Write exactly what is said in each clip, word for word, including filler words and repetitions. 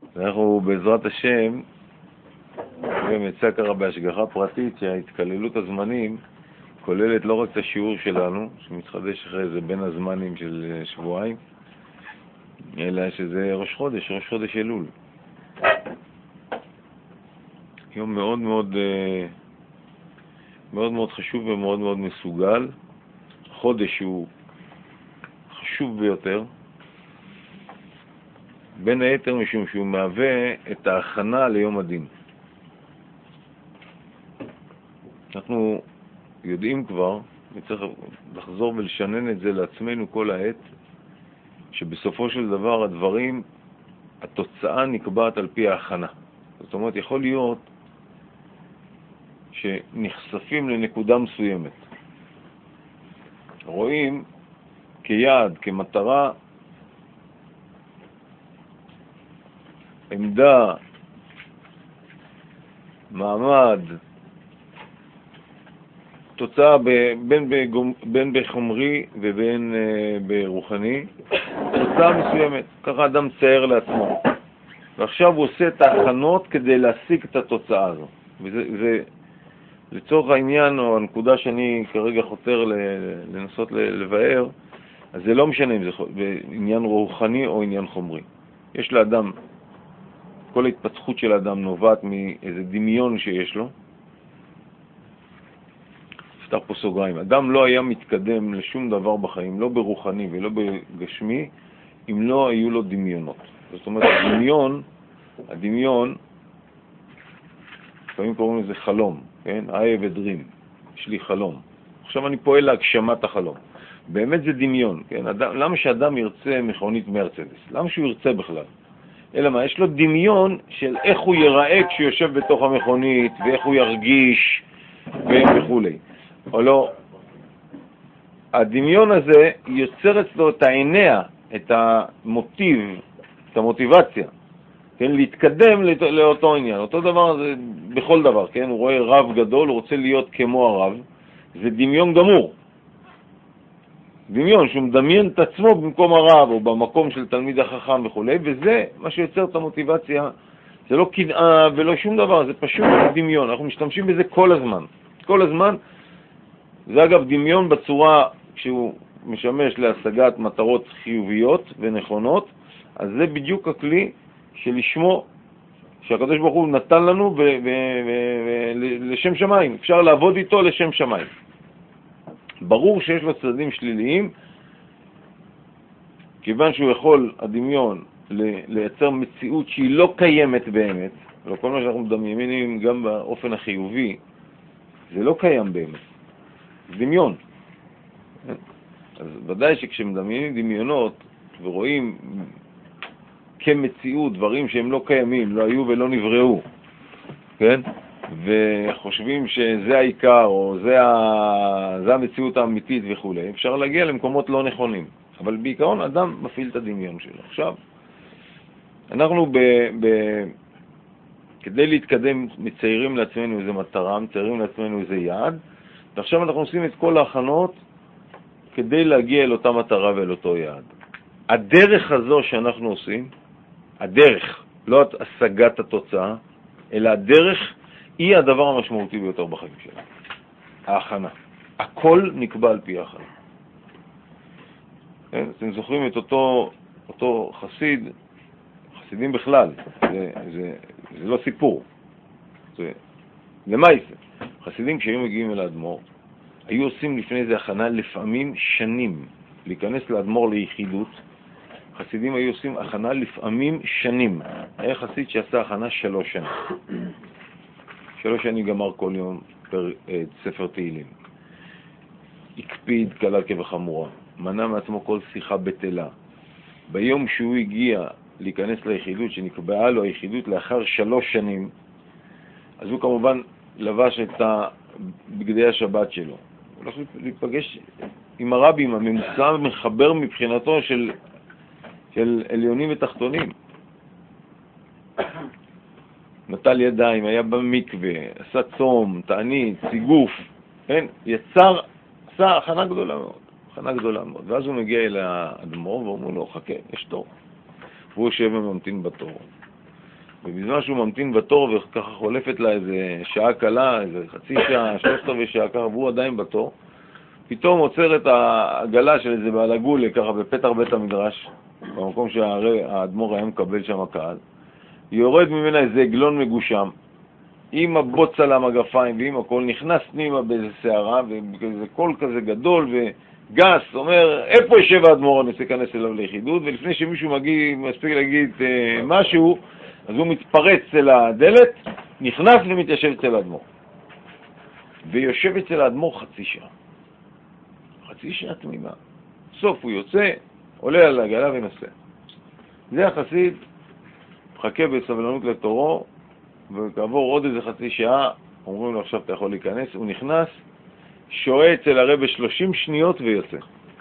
אנחנו בעזרת השם, ומצא קרה בהשגחה פרטית שההתכללות הזמנים כוללת לא רק את השיעור שלנו, שמתחדש אחרי זה בין הזמנים של שבועיים, אלא שזה ראש חודש, ראש חודש אלול. יום מאוד מאוד מאוד מאוד חשוב ומאוד מאוד מסוגל. חודש הוא חשוב ביותר, בין היתר משום שהוא מהווה את ההכנה ליום הדין. אנחנו יודעים כבר, וצריך לחזור ולשנן את זה לעצמנו כל העת, שבסופו של דבר הדברים, התוצאה נקבעת על פי ההכנה. זאת אומרת, יכול להיות שנחשפים לנקודה מסוימת. רואים כיעד, כמטרה, עמדה, מעמד, תוצאה בין, בין בחומרי ובין ברוחני, תוצאה מסוימת. ככה אדם צייר לעצמו. ועכשיו הוא עושה את ההכנות כדי להשיג את התוצאה הזו. וזה, זה, לצורך העניין, או הנקודה שאני כרגע חותר לנסות לבאר, אז זה לא משנה אם זה עניין רוחני או עניין חומרי. יש לאדם, כל ההתפתחות של האדם נובעת מאיזה דמיון שיש לו. נפתח פה סוגריים. אדם לא היה מתקדם לשום דבר בחיים, לא ברוחני ולא בגשמי, אם לא היו לו דמיונות. זאת אומרת, הדמיון, הדמיון, לפעמים קוראים לזה חלום, כן? I have a dream, יש לי חלום. עכשיו אני פועל להגשמת החלום. באמת זה דמיון, כן? אדם, למה שאדם ירצה מכונית מרצדס? למה שהוא ירצה בכלל? אלא מה? יש לו דמיון של איך הוא ייראה כשהוא יושב בתוך המכונית, ואיך הוא ירגיש, וכו'. או לא, הדמיון הזה יוצר אצלו את העיניה, את המוטיב, את המוטיבציה, כן? להתקדם לאותו עניין. אותו דבר זה בכל דבר, כן? הוא רואה רב גדול, הוא רוצה להיות כמו הרב, זה דמיון גמור. דמיון שהוא מדמיין את עצמו במקום הרב או במקום של תלמיד החכם וכו', וזה מה שיוצר את המוטיבציה. זה לא קנאה ולא שום דבר, זה פשוט דמיון. אנחנו משתמשים בזה כל הזמן. כל הזמן. זה אגב דמיון בצורה שהוא משמש להשגת מטרות חיוביות ונכונות, אז זה בדיוק הכלי שלשמו שהקדוש ברוך הוא נתן לנו ו- ו- ו- ו- לשם שמיים. אפשר לעבוד איתו לשם שמיים. ברור שיש לו צדדים שליליים, כיוון שהוא יכול, הדמיון, לייצר מציאות שהיא לא קיימת באמת, וכל מה שאנחנו מדמיינים גם באופן החיובי, זה לא קיים באמת. זה דמיון. אז ודאי שכשמדמיינים דמיונות ורואים כמציאות דברים שהם לא קיימים, לא היו ולא נבראו, כן? וחושבים שזה העיקר או זה, ה... זה המציאות האמיתית וכו', אפשר להגיע למקומות לא נכונים. אבל בעיקרון אדם מפעיל את הדמיון שלו. עכשיו, אנחנו ב... ב... כדי להתקדם מציירים לעצמנו איזה מטרה, מציירים לעצמנו איזה יעד, ועכשיו אנחנו עושים את כל ההכנות כדי להגיע אל אותה מטרה ואל אותו יעד. הדרך הזו שאנחנו עושים, הדרך, לא השגת התוצאה, אלא הדרך היא הדבר המשמעותי ביותר בחיים שלנו. ההכנה. הכל נקבע על פי ההכנה. כן? אתם זוכרים את אותו, אותו חסיד, חסידים בכלל, זה, זה, זה לא סיפור. זה, למה זה? חסידים כשהיו מגיעים אל האדמו"ר, היו עושים לפני זה הכנה לפעמים שנים, להיכנס לאדמו"ר ליחידות. חסידים היו עושים הכנה לפעמים שנים. היה חסיד שעשה הכנה שלוש שנים. שלוש שנים גמר כל יום פר, אה, ספר תהילים. הקפיד קלה כבחמורה. מנע מעצמו כל שיחה בטלה. ביום שהוא הגיע להיכנס ליחידות, שנקבעה לו היחידות לאחר שלוש שנים, אז הוא כמובן לבש את בגדי השבת שלו. הוא הולך להיפגש עם הרבים, הממוצע מחבר מבחינתו של, של עליונים ותחתונים. נטל ידיים, היה במקווה, עשה צום, תענית, סיגוף, כן? יצר, עשה הכנה גדולה מאוד, הכנה גדולה מאוד. ואז הוא מגיע אל האדמו"ר ואומר לו, חכה, יש תור. והוא יושב וממתין בתור. ובזמן שהוא ממתין בתור וככה חולפת לה איזה שעה קלה, איזה חצי שעה, שלושת רבעי שעה ככה, והוא עדיין בתור, פתאום עוצר את העגלה של איזה בעל הגולה ככה בפתח בית המדרש, במקום שהאדמו"ר היה מקבל שם הקהל, יורד ממנה איזה עגלון מגושם, עם הבוץ על המגפיים ועם הכל, נכנס פנימה באיזה שערה, וזה קול כזה גדול וגס, אומר, איפה יושב האדמו"ר? אני רוצה להיכנס אליו ליחידות, ולפני שמישהו מגיע, מספיק להגיד אה, משהו, אז הוא מתפרץ אל הדלת, נכנס ומתיישב אצל האדמו"ר. ויושב אצל האדמו"ר חצי שעה. חצי שעה תמימה. סוף הוא יוצא, עולה על העגלה ונוסע. זה החסיד, מחכה בסבלנות לתורו, וכעבור עוד איזה חצי שעה, אומרים לו עכשיו אתה יכול להיכנס, הוא נכנס, שועה אצל הרב שלושים שניות ויוצא.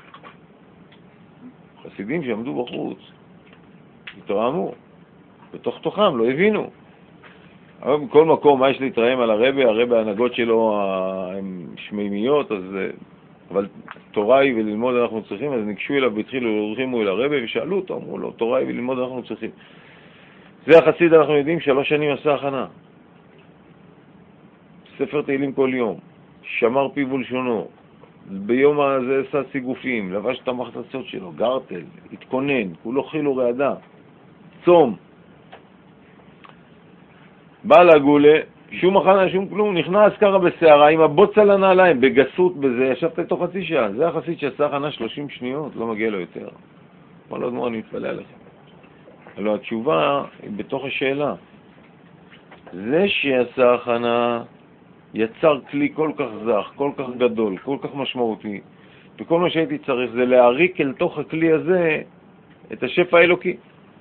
חסידים שעמדו בחוץ, התרעמו, בתוך תוכם, לא הבינו. אבל בכל מקום, מה יש להתרעם על הרב? הרב ההנהגות שלו הן שמימיות, אז, אבל תורה היא וללמוד אנחנו צריכים, אז ניגשו אליו והתחילו, הולכימו אל הרב ושאלו אותו, אמרו לו, תורה היא וללמוד אנחנו צריכים. זה החסיד, אנחנו יודעים, שלוש שנים עשה הכנה. ספר תהילים כל יום, שמר פיו ולשונו, ביום הזה עשה סיגופים, לבש את המחצצות שלו, גרטל, התכונן, כולו חיל ורעדה, צום. בא לגולה, שום הכנה, שום כלום, נכנס ככה בסערה, עם הבוץ על הנעליים, בגסות בזה, ישבת איתו חצי שעה. זה החסיד שעשה הכנה שלושים שניות, לא מגיע לו יותר. מה לא דמור, אני מתפלא עליכם. הלוא התשובה היא בתוך השאלה. זה שעשה הכנה יצר כלי כל כך זך, כל כך גדול, כל כך משמעותי, וכל מה שהייתי צריך זה להעריק אל תוך הכלי הזה את השפע האלוקי.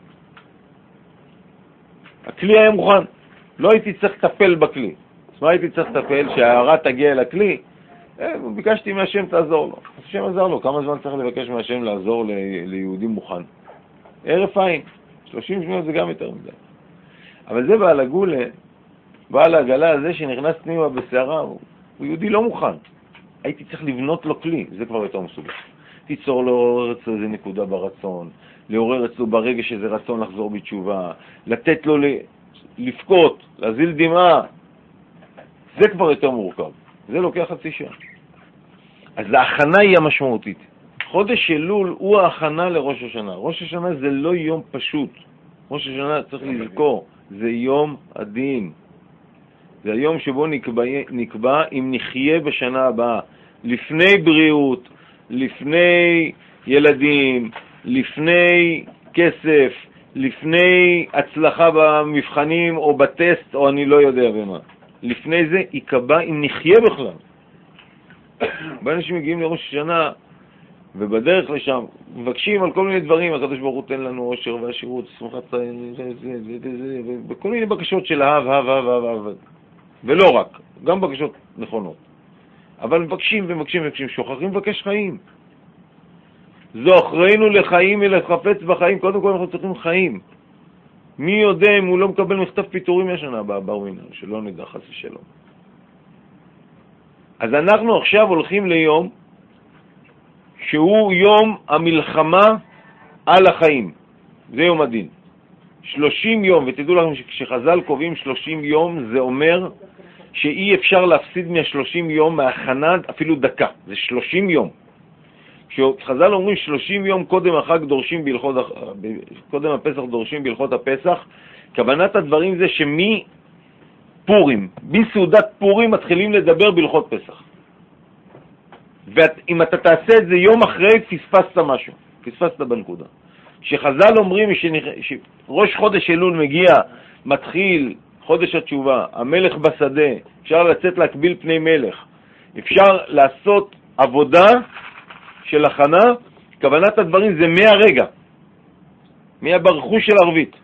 הכלי היה מוכן, לא הייתי צריך לטפל בכלי. אז מה הייתי צריך לטפל? שההערה תגיע אל הכלי, ביקשתי מהשם תעזור לו. השם עזר לו, כמה זמן צריך לבקש מהשם לעזור ליהודים מוכן? ערף עין. שלושים שניות זה גם יותר מדי. אבל זה בעל הגולה, בעל העגלה הזה שנכנס פנימה בסערה, הוא, הוא יהודי לא מוכן. הייתי צריך לבנות לו כלי, זה כבר יותר מסוגל. תיצור לעורר אצלו איזה נקודה ברצון, לעורר אצלו ברגע שזה רצון לחזור בתשובה, לתת לו לפקוט, להזיל דמעה. זה כבר יותר מורכב. זה לוקח חצי שעה. אז ההכנה היא המשמעותית. חודש אלול הוא ההכנה לראש השנה. ראש השנה זה לא יום פשוט. ראש השנה צריך לזכור, זה יום הדין. זה היום שבו נקבע, נקבע אם נחיה בשנה הבאה. לפני בריאות, לפני ילדים, לפני כסף, לפני הצלחה במבחנים או בטסט או אני לא יודע במה. לפני זה יקבע אם נחיה בכלל. באנשים מגיעים לראש השנה ובדרך לשם מבקשים על כל מיני דברים, הקדוש ברוך הוא תן לנו עושר והשירות, שמחת זה, זה, זה, זה, וכל מיני בקשות של אהב, אהב, אהב, אהב, אהב. ולא רק, גם בקשות נכונות. אבל מבקשים ומבקשים ומבקשים, שוכחים לבקש חיים. זו אחרינו לחיים ולחפץ בחיים, קודם כל אנחנו צריכים חיים. מי יודע אם הוא לא מקבל מכתב פיטורים מהשנה הבאה, בר מינן, שלא נדע חס ושלום. אז אנחנו עכשיו הולכים ליום שהוא יום המלחמה על החיים. זה יום הדין. שלושים יום, ותדעו לכם שכשחז"ל קובעים שלושים יום, זה אומר שאי אפשר להפסיד מה-שלושים יום מהכנה אפילו דקה. זה שלושים יום. כשחז"ל אומרים שלושים יום קודם החג דורשים בהלכות, קודם הפסח דורשים בהלכות הפסח, כוונת הדברים זה שמי פורים, בסעודת פורים מתחילים לדבר בהלכות פסח. ואם אתה תעשה את זה יום אחרי, פספסת משהו, פספסת בנקודה. כשחז"ל אומרים שראש חודש אלול מגיע, מתחיל חודש התשובה, המלך בשדה, אפשר לצאת להקביל פני מלך, אפשר לעשות עבודה של הכנה, כוונת הדברים זה מהרגע, מהברכו של ערבית.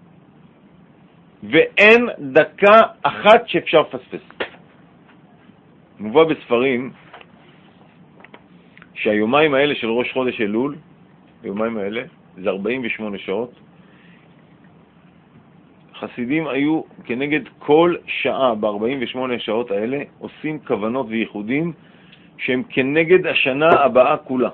ואין דקה אחת שאפשר לפספס. מובא בספרים שהיומיים האלה של ראש חודש אלול, היומיים האלה, זה ארבעים ושמונה שעות, חסידים היו כנגד כל שעה ב-ארבעים ושמונה שעות האלה, עושים כוונות וייחודים שהם כנגד השנה הבאה כולה.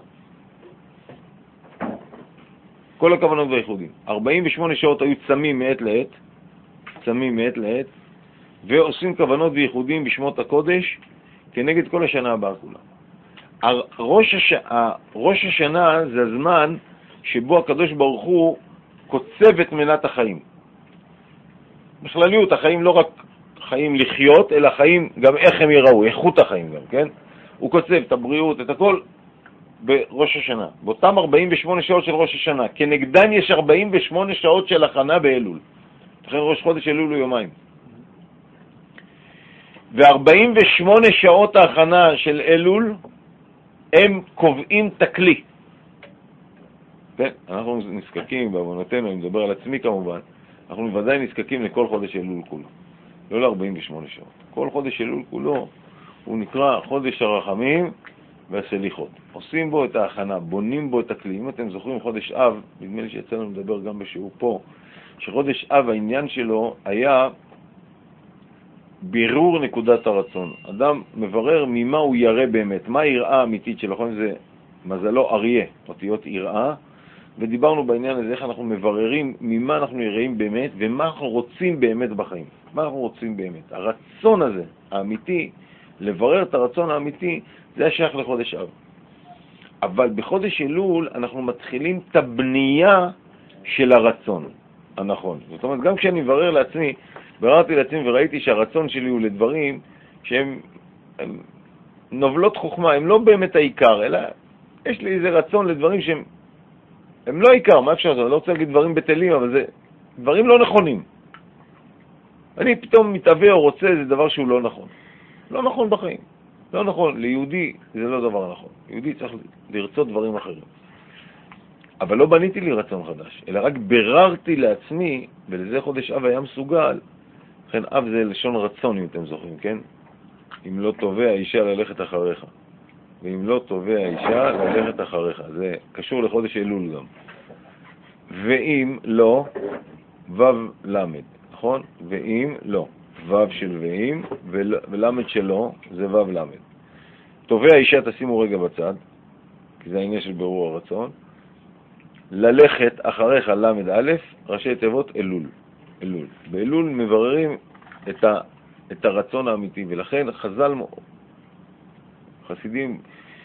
כל הכוונות והייחודים. ארבעים ושמונה שעות היו צמים מעת לעת, צמים מעת לעת, ועושים כוונות וייחודים בשמות הקודש כנגד כל השנה הבאה כולה. ראש, הש... ראש השנה זה הזמן שבו הקדוש ברוך הוא קוצב את מנת החיים. בכלליות, החיים לא רק חיים לחיות, אלא חיים גם איך הם יראו, איכות החיים גם, כן? הוא קוצב את הבריאות, את הכל בראש השנה. באותם ארבעים ושמונה שעות של ראש השנה, כנגדן יש ארבעים ושמונה שעות של הכנה באלול. לכן ראש חודש אלול הוא יומיים. ו-ארבעים ושמונה שעות ההכנה של אלול, הם קובעים תקלי. כן, אנחנו נזקקים בעוונותינו, אני מדבר על עצמי כמובן, אנחנו בוודאי נזקקים לכל חודש אלול כולו, לא ל-ארבעים ושמונה שעות. כל חודש אלול כולו הוא נקרא חודש הרחמים והסליחות. עושים בו את ההכנה, בונים בו את הכלי. אם אתם זוכרים חודש אב, נדמה לי שיצאנו לדבר גם בשיעור פה, שחודש אב העניין שלו היה בירור נקודת הרצון. אדם מברר ממה הוא ירא באמת, מה היראה האמיתית שלו. נכון, זה מזלו אריה, אותיות יראה, ודיברנו בעניין הזה איך אנחנו מבררים ממה אנחנו יראים באמת ומה אנחנו רוצים באמת בחיים. מה אנחנו רוצים באמת. הרצון הזה, האמיתי, לברר את הרצון האמיתי, זה השייך לחודש אב. אבל בחודש אלול אנחנו מתחילים את הבנייה של הרצון הנכון. זאת אומרת, גם כשאני מברר לעצמי, בררתי לעצמי וראיתי שהרצון שלי הוא לדברים שהם הם נובלות חוכמה, הם לא באמת העיקר, אלא יש לי איזה רצון לדברים שהם הם לא העיקר. מה אפשר לעשות? אני לא רוצה להגיד דברים בטלים, אבל זה דברים לא נכונים. אני פתאום מתאווה או רוצה, זה דבר שהוא לא נכון. לא נכון בחיים. לא נכון. ליהודי זה לא דבר נכון. יהודי צריך לרצות דברים אחרים. אבל לא בניתי לי רצון חדש, אלא רק בררתי לעצמי, ולזה חודש אב היה מסוגל. לכן אב זה לשון רצון, אם אתם זוכרים, כן? אם לא תובע האישה ללכת אחריך. ואם לא תובע האישה ללכת אחריך. זה קשור לחודש אלול גם. ואם לא, וו למד, נכון? ואם לא. וו של ואם, ולמד שלו, זה וו למד. תובע האישה תשימו רגע בצד, כי זה העניין של ברור הרצון. ללכת אחריך למד א', ראשי תיבות אלול. אלול. באלול מבררים את, ה, את הרצון האמיתי, ולכן חז"ל, חסידים,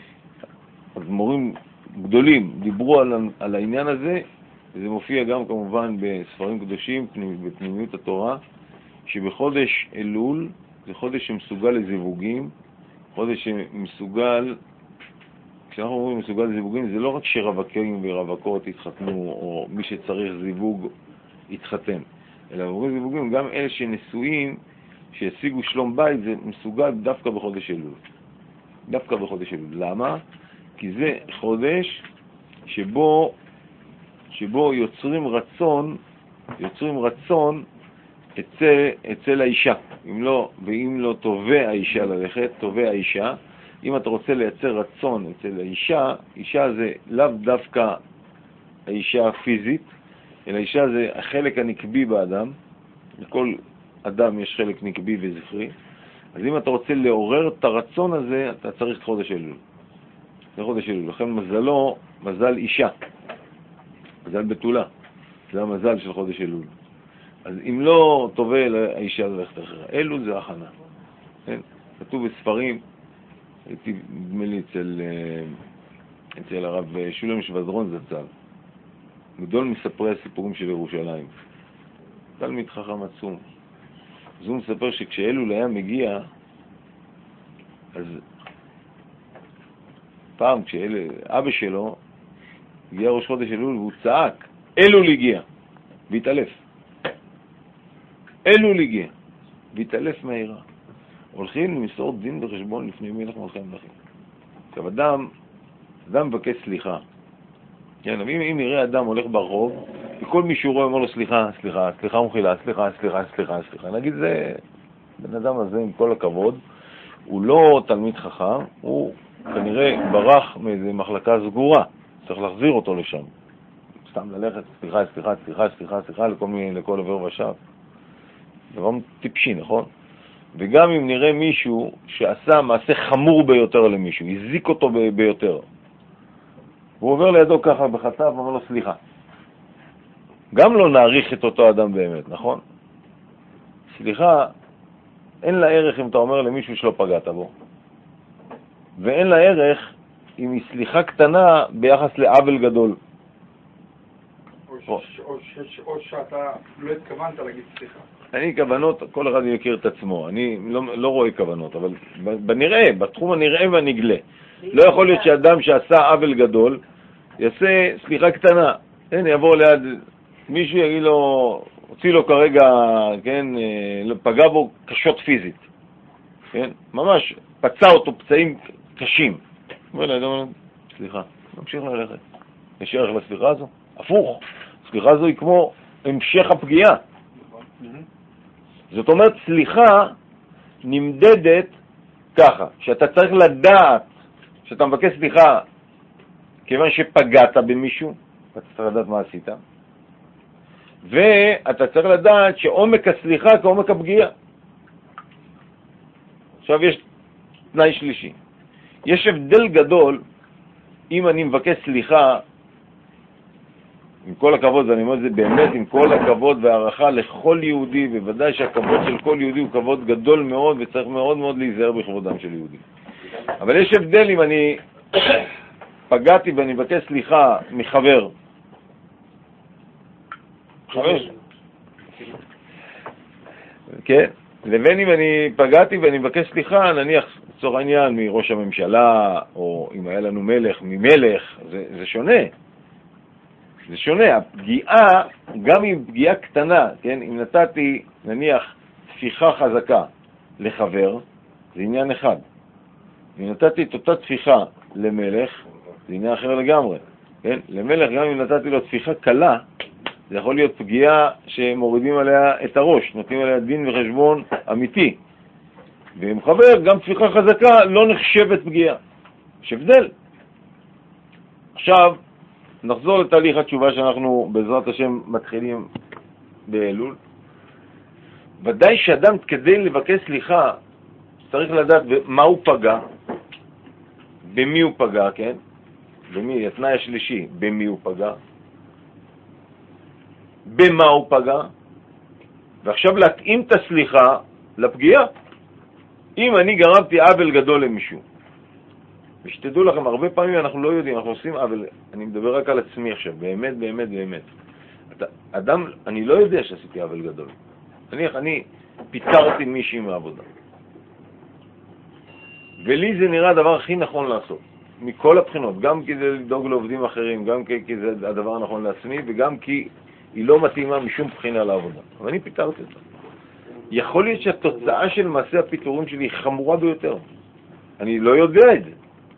מורים גדולים, דיברו על, על העניין הזה, וזה מופיע גם כמובן בספרים קדושים, בפנימיות התורה, שבחודש אלול, זה חודש שמסוגל לזיווגים, חודש שמסוגל, כשאנחנו אומרים מסוגל לזיווגים, זה לא רק שרווקים ורווקות יתחתנו, או מי שצריך זיווג יתחתן, אלא אומרים זיווגים, גם אלה שנשואים, שישיגו שלום בית, זה מסוגל דווקא בחודש אלול. דווקא בחודש אלול. למה? כי זה חודש שבו, שבו יוצרים רצון, יוצרים רצון אצל, אצל האישה. אם לא, ואם לא תובע האישה ללכת, תובע האישה. אם אתה רוצה לייצר רצון אצל האישה, אישה זה לאו דווקא האישה הפיזית, אלא אישה זה החלק הנקבי באדם. לכל אדם יש חלק נקבי וזכרי. אז אם אתה רוצה לעורר את הרצון הזה, אתה צריך חודש אלול. זה חודש אלול. לכן מזלו, מזל אישה. מזל בתולה. זה המזל של חודש אלול. אז אם לא תובע לאישה ללכת אחרה, אלול זה הכנה. כן? כתוב בספרים, הייתי נדמה לי אצל, אצל הרב שולם שבזרון זצ"ל. גדול מספרי הסיפורים של ירושלים. תלמיד חכם עצום. אז הוא מספר שכשאלול היה מגיע, אז פעם כשאבא שלו הגיע ראש חודש אלול והוא צעק, אלול הגיע, והתעלף. אלול הגיע, והתעלף מהעירה. הולכים למסור דין וחשבון לפני מלך מלכי המלכים. עכשיו אדם, אדם מבקש סליחה. כן, אם, אם נראה אדם הולך ברחוב, וכל מי שהוא רואה אומר לו סליחה, סליחה, סליחה ומחילה, סליחה, סליחה, סליחה, סליחה. נגיד זה, בן אדם הזה עם כל הכבוד, הוא לא תלמיד חכם, הוא כנראה ברח מאיזו מחלקה סגורה, צריך להחזיר אותו לשם. סתם ללכת, סליחה, סליחה, סליחה, סליחה, סליחה, לכל, לכל עבר ושב. דבר טיפשי, נכון? וגם אם נראה מישהו שעשה מעשה חמור ביותר למישהו, הזיק אותו ב- ביותר, הוא עובר לידו ככה בחטף ואומר לו סליחה. גם לא נעריך את אותו אדם באמת, נכון? סליחה, אין לה ערך אם אתה אומר למישהו שלא פגעת בו, ואין לה ערך אם היא סליחה קטנה ביחס לעוול גדול. או, ש, או, ש, או שאתה לא התכוונת להגיד סליחה. אני כוונות, כל אחד מכיר את עצמו, אני לא, לא רואה כוונות, אבל בנראה, בתחום הנראה והנגלה. לא יכול להיות שאדם שעשה עוול גדול יעשה סליחה קטנה. אין, יבוא ליד מישהו יגיד לו, הוציא לו כרגע, כן, פגע בו קשות פיזית, כן, ממש פצע אותו פצעים קשים. אומר לה, סליחה, נמשיך ללכת. יש ערך לסליחה הזו? הפוך, סליחה הזו היא כמו המשך הפגיעה. זאת אומרת, סליחה נמדדת ככה, שאתה צריך לדעת, שאתה מבקש סליחה כיוון שפגעת במישהו, אתה צריך לדעת מה עשית, ואתה צריך לדעת שעומק הסליחה כעומק הפגיעה. עכשיו יש תנאי שלישי. יש הבדל גדול אם אני מבקש סליחה, עם כל הכבוד, ואני אומר את זה באמת עם כל הכבוד והערכה לכל יהודי, בוודאי שהכבוד של כל יהודי הוא כבוד גדול מאוד, וצריך מאוד מאוד להיזהר בכבודם של יהודי. אבל יש הבדל אם אני פגעתי ואני מבקש סליחה מחבר. חבר. כן? לבין אם אני פגעתי ואני מבקש סליחה, נניח לצורך העניין מראש הממשלה, או אם היה לנו מלך, ממלך, זה, זה שונה. זה שונה. הפגיעה, גם אם פגיעה קטנה, כן? אם נתתי, נניח, תפיחה חזקה לחבר, זה עניין אחד. אם נתתי את אותה תפיחה למלך, זה עניין אחר לגמרי. כן? למלך, גם אם נתתי לו תפיחה קלה, זה יכול להיות פגיעה שמורידים עליה את הראש, נותנים עליה דין וחשבון אמיתי. ועם חבר, גם תפיחה חזקה לא נחשבת פגיעה. יש הבדל. עכשיו, נחזור לתהליך התשובה שאנחנו בעזרת השם מתחילים באלול. ודאי שאדם כדי לבקש סליחה צריך לדעת מה הוא פגע, במי הוא פגע, כן? במי, התנאי השלישי, במי הוא פגע, במה הוא פגע, ועכשיו להתאים את הסליחה לפגיעה. אם אני גרמתי עוול גדול למישהו, ושתדעו לכם, הרבה פעמים אנחנו לא יודעים, אנחנו עושים עוול, אני מדבר רק על עצמי עכשיו, באמת, באמת, באמת. אתה, אדם, אני לא יודע שעשיתי עוול גדול. נניח, אני פיטרתי מישהי מהעבודה. ולי זה נראה הדבר הכי נכון לעשות, מכל הבחינות, גם כי זה לדאוג לעובדים אחרים, גם כי זה הדבר הנכון לעצמי, וגם כי היא לא מתאימה משום בחינה לעבודה. אבל אני פיטרתי אותה. יכול להיות שהתוצאה של מעשה הפיטורים שלי היא חמורה ביותר. אני לא יודע את זה.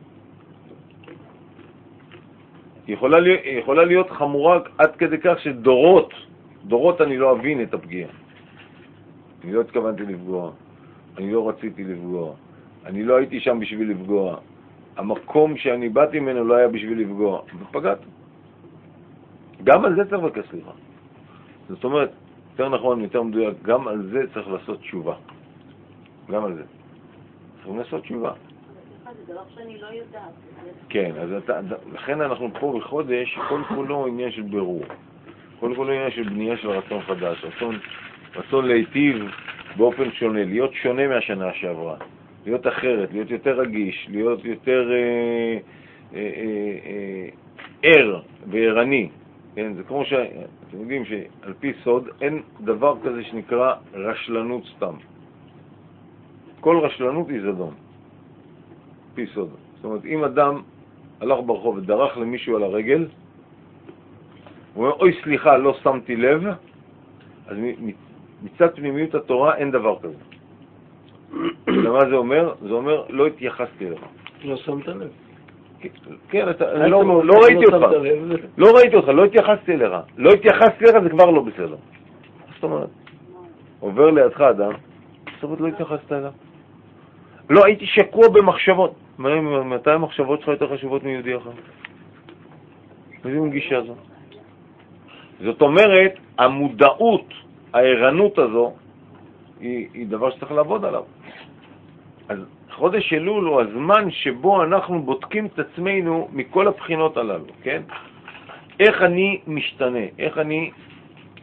היא יכולה להיות, יכולה להיות חמורה עד כדי כך שדורות, דורות אני לא אבין את הפגיעה. אני לא התכוונתי לפגוע, אני לא רציתי לפגוע, אני לא הייתי שם בשביל לפגוע, המקום שאני באתי ממנו לא היה בשביל לפגוע, ופגעתי. גם על זה צריך לבקש סליחה. זאת אומרת, יותר נכון, יותר מדויק, גם על זה צריך לעשות תשובה. גם על זה. צריכים לעשות תשובה. זה דבר שאני לא יודעת. כן, אז אתה, לכן אנחנו פה בחודש, כל כולו עניין של בירור. כל כולו עניין של בנייה של רצון חדש, רצון, רצון להיטיב באופן שונה, להיות שונה מהשנה שעברה, להיות אחרת, להיות יותר רגיש, להיות יותר אה, אה, אה, ער וערני. כן, זה כמו שאתם יודעים שעל פי סוד אין דבר כזה שנקרא רשלנות סתם. כל רשלנות היא זדון. פי סוד. זאת אומרת, אם אדם הלך ברחוב ודרך למישהו על הרגל, הוא אומר, אוי סליחה, לא שמתי לב, אז מצד פנימיות התורה אין דבר כזה. ומה זה אומר? זה אומר, לא התייחסתי לך. לא שמת לב. כן, אתה, לא, לא ראיתי אותך. לא ראיתי אותך, לא התייחסתי אליך. לא התייחסתי אליך, זה כבר לא בסדר. זאת אומרת, עובר לידך אדם, זאת אומרת, לא התייחסת אליו. לא, הייתי שקוע במחשבות. מתי המחשבות שלך יותר חשובות מיהודי אחר? איזה מגישה זו? זאת אומרת, המודעות, הערנות הזו, היא, היא דבר שצריך לעבוד עליו. אז חודש אלול הוא הזמן שבו אנחנו בודקים את עצמנו מכל הבחינות הללו, כן? איך אני משתנה, איך אני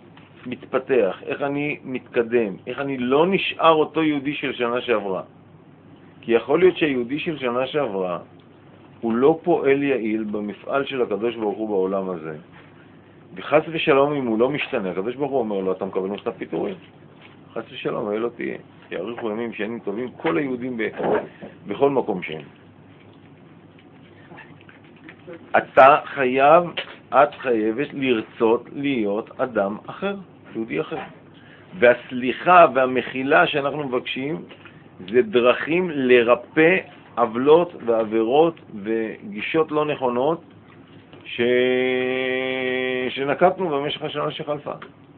מתפתח, איך אני מתקדם, איך אני לא נשאר אותו יהודי של שנה שעברה. כי יכול להיות שהיהודי של שנה שעברה הוא לא פועל יעיל במפעל של הקדוש ברוך הוא בעולם הזה. וחס ושלום אם הוא לא משתנה, הקדוש ברוך הוא אומר לו, אתה מקבל מכתב פיטורים. חס ושלום, היה לא תהיה. יאריכו ימים שנים טובים כל היהודים ב... בכל מקום שהם. אתה חייב, את חייבת לרצות להיות אדם אחר, יהודי אחר. והסליחה והמחילה שאנחנו מבקשים זה דרכים לרפא עוולות ועבירות וגישות לא נכונות ש... שנקטנו במשך השנה שחלפה.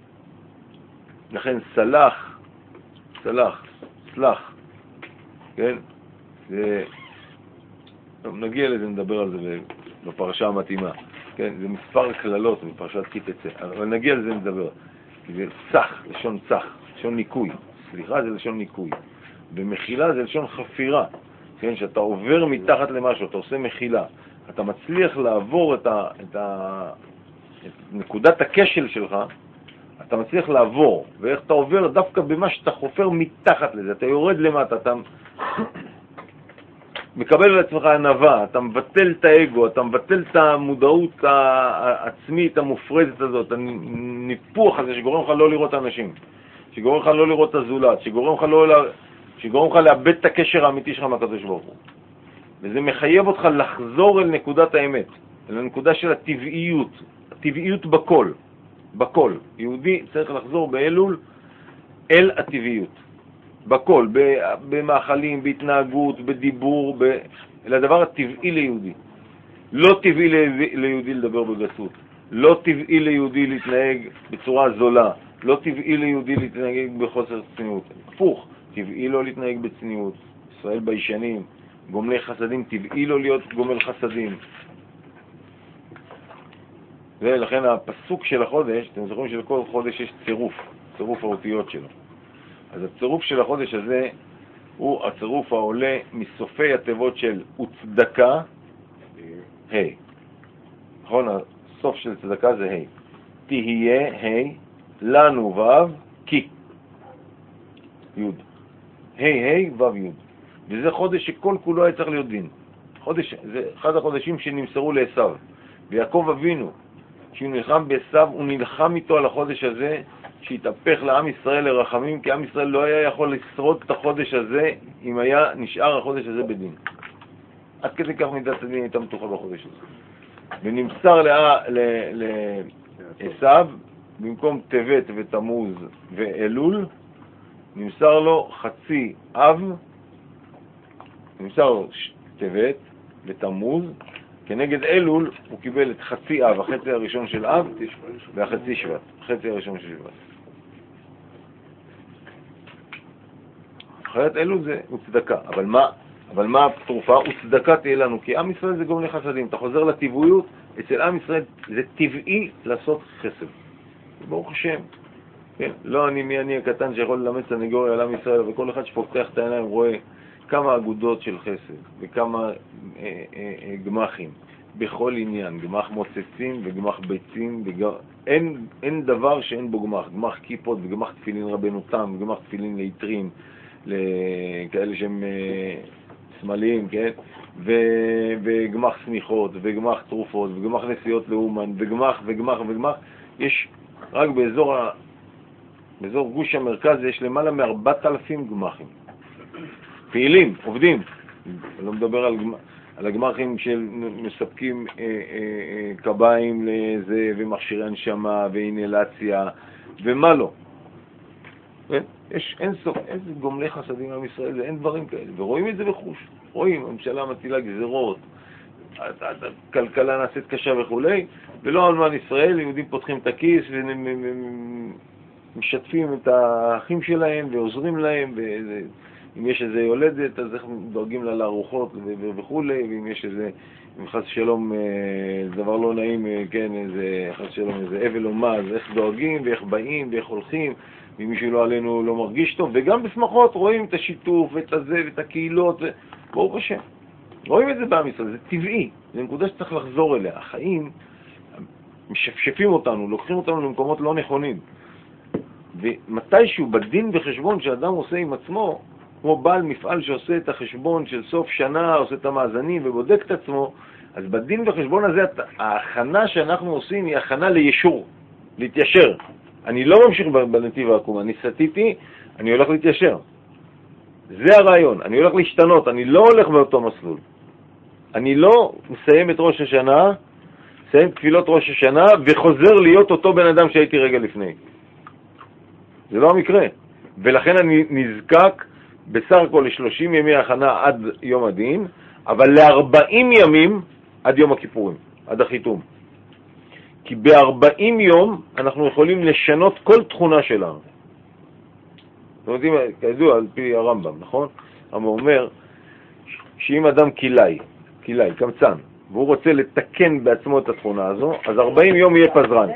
לכן סלח, סלח, סלח, כן? זה... נגיע לזה, נדבר על זה בפרשה המתאימה, כן? זה מספר כללות בפרשת כי תצא, אבל נגיע לזה נדבר. כי זה צח, לשון צח, לשון ניקוי. סליחה זה לשון ניקוי. במחילה זה לשון חפירה, כן? שאתה עובר מתחת למשהו, אתה עושה מחילה. אתה מצליח לעבור את, ה, את, ה, את נקודת הכשל שלך, אתה מצליח לעבור. ואיך אתה עובר? דווקא במה שאתה חופר מתחת לזה. אתה יורד למטה, אתה מקבל על עצמך ענווה, אתה מבטל את האגו, אתה מבטל את המודעות העצמית המופרזת הזאת, הניפוח הזה שגורם לך לא לראות אנשים, שגורם לך לא לראות את הזולת, שגורם לך, לא, שגורם לך לאבד את הקשר האמיתי שלך מהקדוש ברוך הוא. וזה מחייב אותך לחזור אל נקודת האמת, אל הנקודה של הטבעיות, הטבעיות בכל, בכל. יהודי צריך לחזור באלול אל הטבעיות. בכל, במאכלים, בהתנהגות, בדיבור, ב... אל הדבר הטבעי ליהודי. לא טבעי ליהודי לדבר בגסות, לא טבעי ליהודי להתנהג בצורה זולה, לא טבעי ליהודי להתנהג בחוסר צניעות. הפוך, טבעי לא להתנהג בצניעות. ישראל ביישנים, גומלי חסדים, טבעי לא להיות גומל חסדים. ולכן הפסוק של החודש, אתם זוכרים שלכל חודש יש צירוף, צירוף האותיות שלו. אז הצירוף של החודש הזה הוא הצירוף העולה מסופי התיבות של וצדקה, ה'. נכון, הסוף של צדקה זה ה'. תהיה ה', לנו ו', כי. י'. ה' ה' ו' י'. וזה חודש שכל כולו היה צריך להיות דין. חודש, זה אחד החודשים שנמסרו לעשיו. ויעקב אבינו, שהוא נלחם בעשיו, הוא נלחם איתו על החודש הזה, שהתהפך לעם ישראל לרחמים, כי עם ישראל לא היה יכול לשרוד את החודש הזה אם היה נשאר החודש הזה בדין. עד כדי כך מידת הדין הייתה מתוחה בחודש הזה. ונמסר לעשיו, במקום טבת ותמוז ואלול, נמסר לו חצי אב, נמסר לו טבת ותמוז, כנגד אלול הוא קיבל את חצי אב, החצי הראשון של אב והחצי שבט, החצי הראשון של שבט. אחרת אלול זה הוא צדקה, אבל מה, אבל מה התרופה? הוא צדקה תהיה לנו, כי עם ישראל זה גומלי חסדים. אתה חוזר לטבעיות, אצל עם ישראל זה טבעי לעשות חסד. ברוך השם. כן? לא אני מי אני הקטן שיכול ללמד סנגוריה על עם ישראל, וכל אחד שפותח את העיניים רואה כמה אגודות של חסד וכמה אה, אה, אה, גמחים בכל עניין, גמח מוצצים וגמח ביצים, וגמח... אין, אין דבר שאין בו גמח, גמח כיפות וגמח תפילין רבנו תם, וגמח תפילין ליתרים, לכאלה שהם אה, שמאליים, כן? ו... וגמח סמיכות וגמח תרופות וגמח נסיעות לאומן וגמח וגמח וגמח. יש רק באזור, ה... באזור גוש המרכז יש למעלה מארבעת אלפים גמחים. פעילים, עובדים. אני לא מדבר על, על הגמחים שמספקים אה, אה, אה, קביים לזה, ומכשירי הנשמה, ואינלציה, ומה לא. יש אין סוף, איזה גומלי חסדים עם ישראל, אין דברים כאלה. ורואים את זה בחוש. רואים, הממשלה מטילה גזירות, הכלכלה נעשית קשה וכו', ולא אלמן ישראל, יהודים פותחים את הכיס, ומשתפים את האחים שלהם, ועוזרים להם, וזה... אם יש איזה יולדת, אז איך דואגים לה לארוחות וכו', ואם יש איזה, אם חס שלום, דבר לא נעים, כן, איזה, חס שלום, איזה אבל או מה, אז איך דואגים, ואיך באים, ואיך הולכים, ואם מישהו לא עלינו לא מרגיש טוב, וגם בשמחות רואים את השיתוף, ואת הזה, ואת הקהילות, ברוך השם. רואים את זה בעם ישראל, זה טבעי, זה נקודה שצריך לחזור אליה. החיים משפשפים אותנו, לוקחים אותנו למקומות לא נכונים. ומתישהו בדין וחשבון שאדם עושה עם עצמו, כמו בעל מפעל שעושה את החשבון של סוף שנה, עושה את המאזנים ובודק את עצמו, אז בדין וחשבון הזה ההכנה שאנחנו עושים היא הכנה לישור, להתיישר. אני לא ממשיך בנתיב העקום, אני סטיתי, אני הולך להתיישר. זה הרעיון, אני הולך להשתנות, אני לא הולך באותו מסלול. אני לא מסיים את ראש השנה, מסיים תפילות ראש השנה וחוזר להיות אותו בן אדם שהייתי רגע לפני. זה לא המקרה. ולכן אני נזקק בסך הכל ל-שלושים ימי הכנה עד יום הדין, אבל ל-ארבעים ימים עד יום הכיפורים, עד החיתום. כי ב-ארבעים יום אנחנו יכולים לשנות כל תכונה שלנו. אתם יודעים, כידוע, על פי הרמב"ם, נכון? הרמב"ם אומר שאם אדם קילאי, קילאי, קמצן, והוא רוצה לתקן בעצמו את התכונה הזו, אז ארבעים יום יהיה פזרן.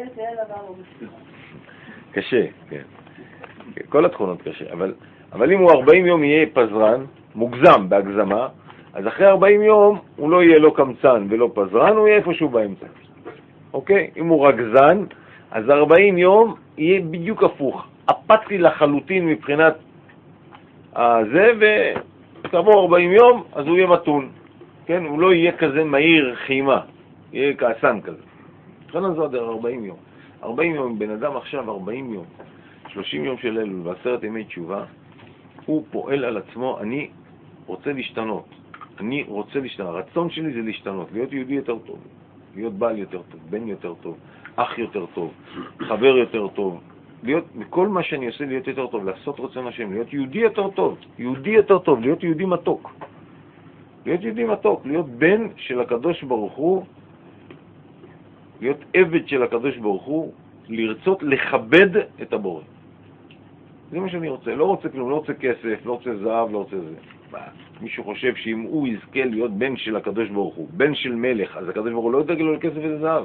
קשה, כן. כל התכונות קשה, אבל, אבל אם הוא ארבעים יום יהיה פזרן, מוגזם בהגזמה, אז אחרי ארבעים יום הוא לא יהיה לא קמצן ולא פזרן, הוא יהיה איפשהו באמצע. אוקיי? אם הוא רגזן, אז ארבעים יום יהיה בדיוק הפוך. אפתי לחלוטין מבחינת הזה, וכעבור ארבעים יום, אז הוא יהיה מתון. כן? הוא לא יהיה כזה מהיר חימה, יהיה כעסן כזה. לכן אז עוד ארבעים יום. ארבעים יום, בן אדם עכשיו ארבעים יום, שלושים יום של אלול ועשרת ימי תשובה, הוא פועל על עצמו, אני רוצה להשתנות. אני רוצה להשתנות. הרצון שלי זה להשתנות, להיות יהודי יותר טוב, להיות בעל יותר טוב, בן יותר טוב, אח יותר טוב, חבר יותר טוב, להיות, מכל מה שאני עושה להיות יותר טוב, לעשות רצון השם, להיות יהודי יותר טוב, יהודי יותר טוב, להיות יהודי מתוק. להיות יהודי מתוק, להיות בן של הקדוש ברוך הוא, להיות עבד של הקדוש ברוך הוא, לרצות לכבד את הבורא. זה מה שאני רוצה. לא רוצה כלום, לא רוצה כסף, לא רוצה זהב, לא רוצה זה. מישהו חושב שאם הוא יזכה להיות בן של הקדוש ברוך הוא, בן של מלך, אז הקדוש ברוך הוא לא ידאג לו לכסף וזהב.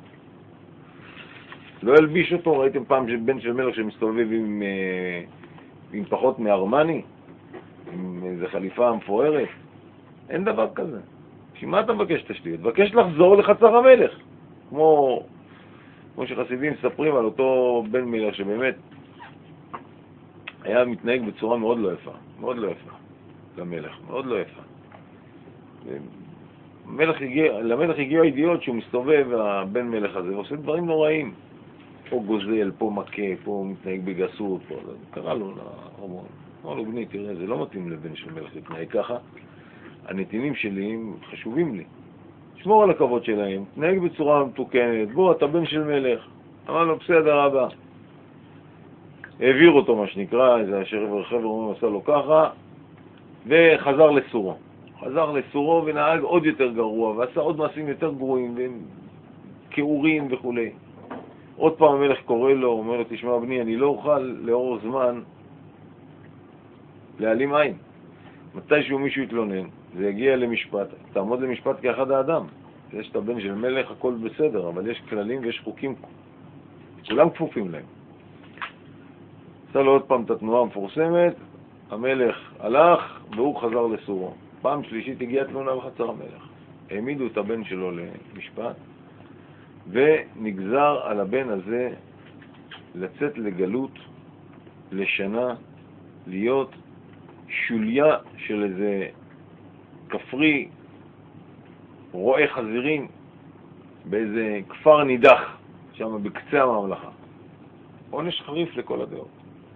לא ילביש אותו. ראיתם פעם בן של מלך שמסתובב עם, עם פחות מארמני, עם איזו חליפה מפוארת? אין דבר כזה. שמה אתה מבקש תשתיות? מבקש לחזור לחצר המלך. כמו, כמו שחסידים מספרים על אותו בן מלך שבאמת היה מתנהג בצורה מאוד לא יפה, מאוד לא יפה למלך, מאוד לא יפה. למלך הגיע, למלך הגיע הידיעות שהוא מסתובב, הבן מלך הזה, ועושה דברים נוראים. פה גוזל, פה מכה, פה מתנהג בגסות, פה... קרא לו לארמון. אמר לו, בני, תראה, זה לא מתאים לבן של מלך להתנהג ככה. הנתינים שלי הם חשובים לי. שמור על הכבוד שלהם, תנהג בצורה מתוקנת, בוא, אתה בן של מלך. אמר לו, בסדר, אבא. העביר אותו, מה שנקרא, איזה אשר חבר אומרים עשה לו ככה, וחזר לסורו. חזר לסורו ונהג עוד יותר גרוע, ועשה עוד מעשים יותר גרועים, וכאורים וכו'. עוד פעם המלך קורא לו, אומר לו, תשמע בני, אני לא אוכל לאור זמן להעלים עין. מתי שהוא מישהו יתלונן, זה יגיע למשפט, תעמוד למשפט כאחד האדם. יש את הבן של מלך, הכל בסדר, אבל יש כללים ויש חוקים, כולם כפופים להם. עשה לו עוד פעם את התנועה המפורסמת, המלך הלך והוא חזר לסורו. פעם שלישית הגיעה תלונה בחצר המלך. העמידו את הבן שלו למשפט, ונגזר על הבן הזה לצאת לגלות לשנה, להיות שוליה של איזה כפרי רועה חזירים באיזה כפר נידח שם בקצה הממלכה. עונש חריף לכל הדעות.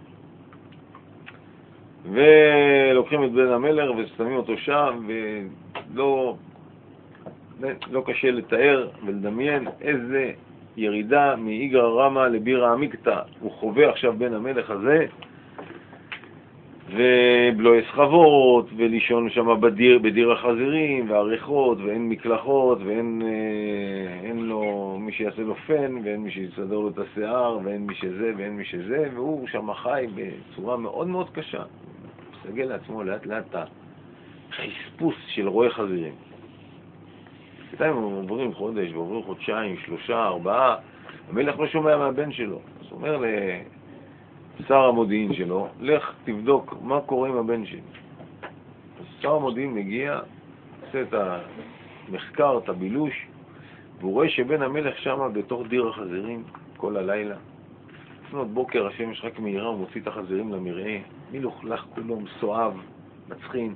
ולוקחים את בן המלך ושמים אותו שם, ולא לא קשה לתאר ולדמיין איזה ירידה מאיגרא רמא לבירא עמיקתא הוא חווה עכשיו בן המלך הזה, ובלועי סחבות, ולישון שם בדיר, בדיר החזירים, והריחות, ואין מקלחות, ואין אה, אין לו מי שיעשה לו פן, ואין מי שיסדר לו את השיער, ואין מי שזה, ואין מי שזה, והוא שם חי בצורה מאוד מאוד קשה. מסגל לעצמו לאט לאט החספוס של רועה חזירים. בינתיים הם עוברים חודש, ועוברים חודשיים, שלושה, ארבעה, המלך לא שומע מהבן שלו. אז הוא אומר לשר המודיעין שלו, לך תבדוק מה קורה עם הבן שלי. אז שר המודיעין מגיע, עושה את המחקר, את הבילוש, והוא רואה שבן המלך שם בתוך דיר החזירים כל הלילה. לפנות בוקר, השמש רק מהירה, הוא מוציא את החזירים למרעה, מלוכלך כולו, מסואב, מצחין.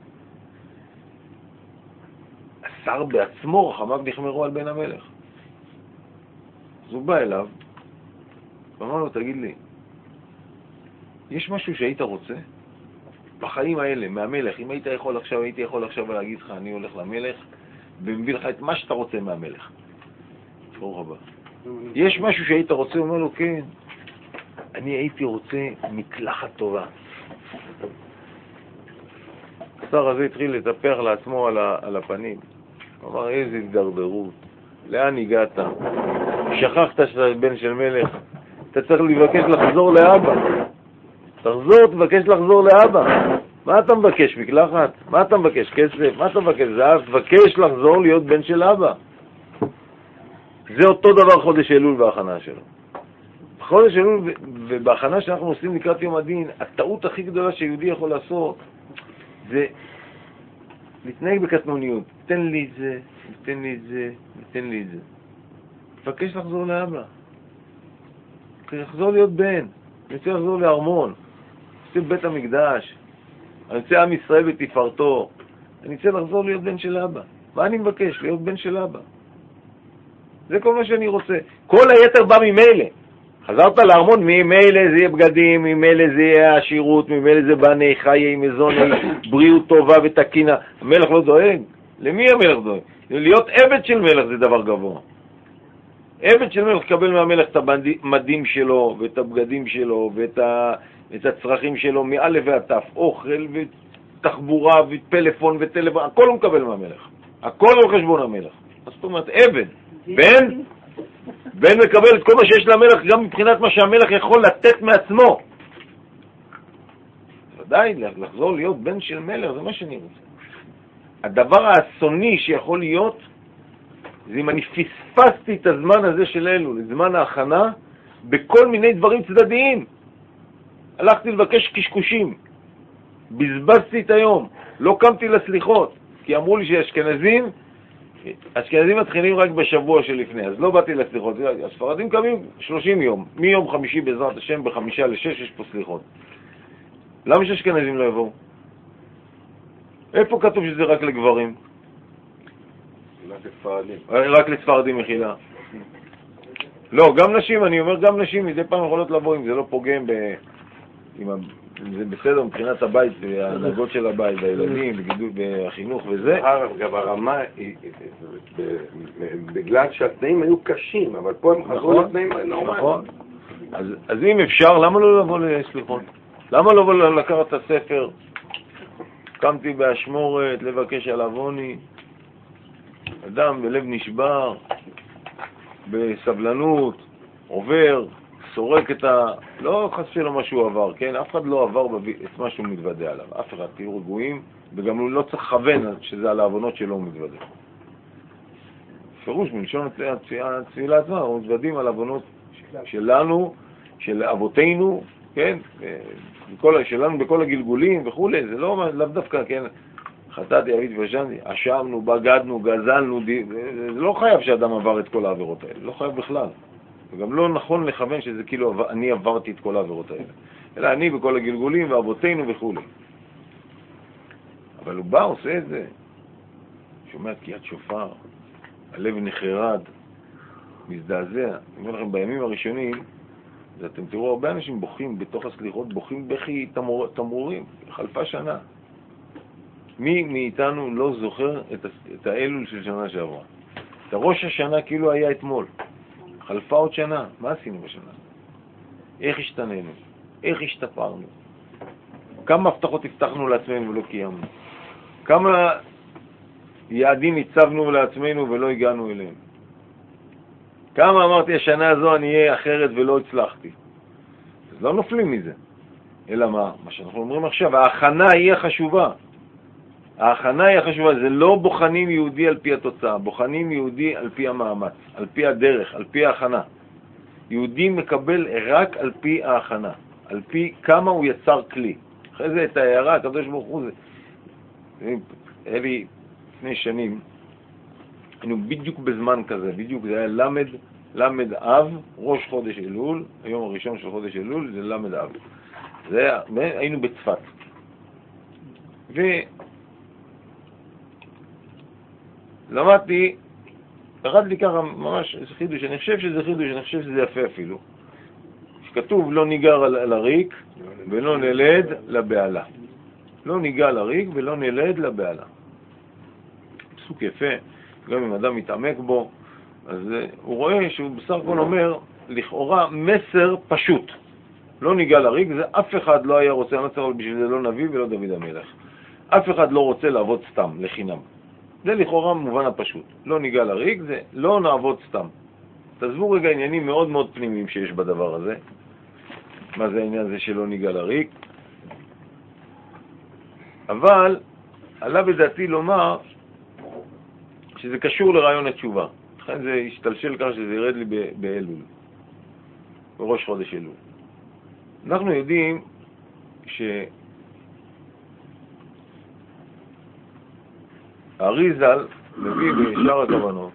השר בעצמו, רחמיו נחמרו על בן המלך. אז הוא בא אליו, ואמר לו, תגיד לי, יש משהו שהיית רוצה? בחיים האלה, מהמלך, אם היית יכול עכשיו, הייתי יכול עכשיו להגיד לך, אני הולך למלך, ומביא לך את מה שאתה רוצה מהמלך. ברוך הבא. יש משהו שהיית רוצה? הוא אומר לו, כן, אני הייתי רוצה מקלחת טובה. השר הזה התחיל לטפח לעצמו על, ה, על הפנים. הוא אמר, איזה התדרדרות, לאן הגעת? שכחת שאתה בן של מלך, אתה צריך לבקש לחזור לאבא. תחזור, תבקש לחזור לאבא. מה אתה מבקש, מקלחת? מה אתה מבקש, כסף? מה אתה מבקש, זהב? תבקש לחזור להיות בן של אבא. זה אותו דבר חודש אלול וההכנה שלו. חודש אלול ובהכנה שאנחנו עושים לקראת יום הדין, הטעות הכי גדולה שיהודי יכול לעשות זה להתנהג בקטנוניות. תן לי את זה, תן לי את זה, תן לי את זה. תבקש לחזור לאבא. לחזור להיות בן. אני רוצה לחזור לארמון. אני רוצה בית המקדש. אני רוצה עם ישראל בתפארתו. אני רוצה לחזור להיות בן של אבא. מה אני מבקש? להיות בן של אבא. זה כל מה שאני רוצה. כל היתר בא ממילא. חזרת לארמון, ממילא זה יהיה בגדים, ממילא זה יהיה עשירות, ממילא זה בני חיי מזוני, בריאות טובה ותקינה. המלך לא דואג. למי המלך דואג? להיות עבד של מלך זה דבר גבוה. עבד של מלך קבל מהמלך את המדים שלו, ואת הבגדים שלו, ואת ה... את הצרכים שלו, מא' ועד ת', אוכל ותחבורה ופלאפון וטלפון, הכל הוא מקבל מהמלך. הכל על חשבון המלך. זאת אומרת, עבד. בן, בן מקבל את כל מה שיש למלך, גם מבחינת מה שהמלך יכול לתת מעצמו. ודאי, לחזור להיות בן של מלך, זה מה שאני רוצה. הדבר האסוני שיכול להיות, זה אם אני פספסתי את הזמן הזה של אלו, לזמן ההכנה, בכל מיני דברים צדדיים. הלכתי לבקש קשקושים, בזבזתי את היום, לא קמתי לסליחות, כי אמרו לי שאשכנזים, אשכנזים מתחילים רק בשבוע שלפני, אז לא באתי לסליחות. הספרדים קמים שלושים יום, מיום חמישי בעזרת השם, בחמישה לשש יש פה סליחות. למה שאשכנזים לא יבואו? איפה כתוב שזה רק לגברים? רק לספרדים. רק לספרדים מחילה. לא, גם נשים, אני אומר גם נשים, מדי פעם יכולות לבוא אם זה לא פוגם ב... אם זה בסדר מבחינת הבית, ההנהגות של הבית, הילדים, בגידול, בחינוך וזה. גם הרמה, בגלל שהתנאים היו קשים, אבל פה הם חזרו לתנאים נורמליים. נכון. אז אם אפשר, למה לא לבוא לסליחות? למה לא לבוא לקחת את הספר? קמתי באשמורת, לבקש על אבוני, אדם בלב נשבר, בסבלנות, עובר, סורק את ה... לא חס שלו מה שהוא עבר, כן? אף אחד לא עבר את מה שהוא מתוודע עליו. אף אחד, תהיו רגועים, וגם הוא לא צריך לכוון שזה על העוונות שלו הוא מתוודע. פירוש, מלשון התפילה עצמה, אנחנו מתוודעים על העוונות שלנו, של אבותינו, כן? בכל, שלנו בכל הגלגולים וכו'. זה לא לאו דווקא, כן? חטאתי, אביתי ושנתי, אשמנו, בגדנו, גזלנו, זה לא חייב שאדם עבר את כל העבירות האלה, לא חייב בכלל. וגם לא נכון לכוון שזה כאילו אני עברתי את כל העבירות האלה, אלא אני בכל הגלגולים ואבותינו וכו'. אבל הוא בא, עושה את זה, שומע תקיעת שופר, הלב נחרד, מזדעזע. אני אומר לכם, בימים הראשונים, אתם תראו הרבה אנשים בוכים בתוך הסליחות, בוכים בכי תמור, תמרורים, חלפה שנה. מי מאיתנו לא זוכר את, את האלול של שנה שעברה? את ראש השנה כאילו היה אתמול. חלפה עוד שנה, מה עשינו בשנה? איך השתננו? איך השתפרנו? כמה הבטחות הבטחנו לעצמנו ולא קיימנו? כמה יעדים הצבנו לעצמנו ולא הגענו אליהם? כמה אמרתי השנה הזו אני אהיה אחרת ולא הצלחתי? אז לא נופלים מזה. אלא מה? מה שאנחנו אומרים עכשיו, ההכנה היא החשובה. ההכנה היא החשובה, זה לא בוחנים יהודי על פי התוצאה, בוחנים יהודי על פי המאמץ, על פי הדרך, על פי ההכנה. יהודי מקבל רק על פי ההכנה, על פי כמה הוא יצר כלי. אחרי זה את ההערה, הקדוש ברוך הוא זה. היה לי לפני שנים, היינו בדיוק בזמן כזה, בדיוק זה היה למד למד אב, ראש חודש אלול, היום הראשון של חודש אלול זה למד אב. זה, היינו בצפת. ולמדתי, ירד לי ככה ממש איזה חידוש, אני חושב שזה חידוש, אני חושב שזה יפה אפילו. שכתוב לא ניגר על הריק ולא נלד לבעלה. לא ניגע לריק ולא נלד לבעלה. פסוק יפה, גם אם אדם מתעמק בו, אז הוא רואה שהוא בסך הכל אומר, לכאורה מסר פשוט. לא ניגע לריק, זה אף אחד לא היה רוצה, אני לא צריך בשביל זה לא נביא ולא דוד המלך. אף אחד לא רוצה לעבוד סתם, לחינם. זה לכאורה מובן הפשוט. לא ניגע לריק, זה לא נעבוד סתם. תעזבו רגע עניינים מאוד מאוד פנימיים שיש בדבר הזה. מה זה העניין הזה שלא ניגע לריק? אבל עלה בדעתי לומר שזה קשור לרעיון התשובה. לכן זה השתלשל כך שזה ירד לי באלול, בראש חודש אלול. אנחנו יודעים שהאריז"ל מביא בשאר הכוונות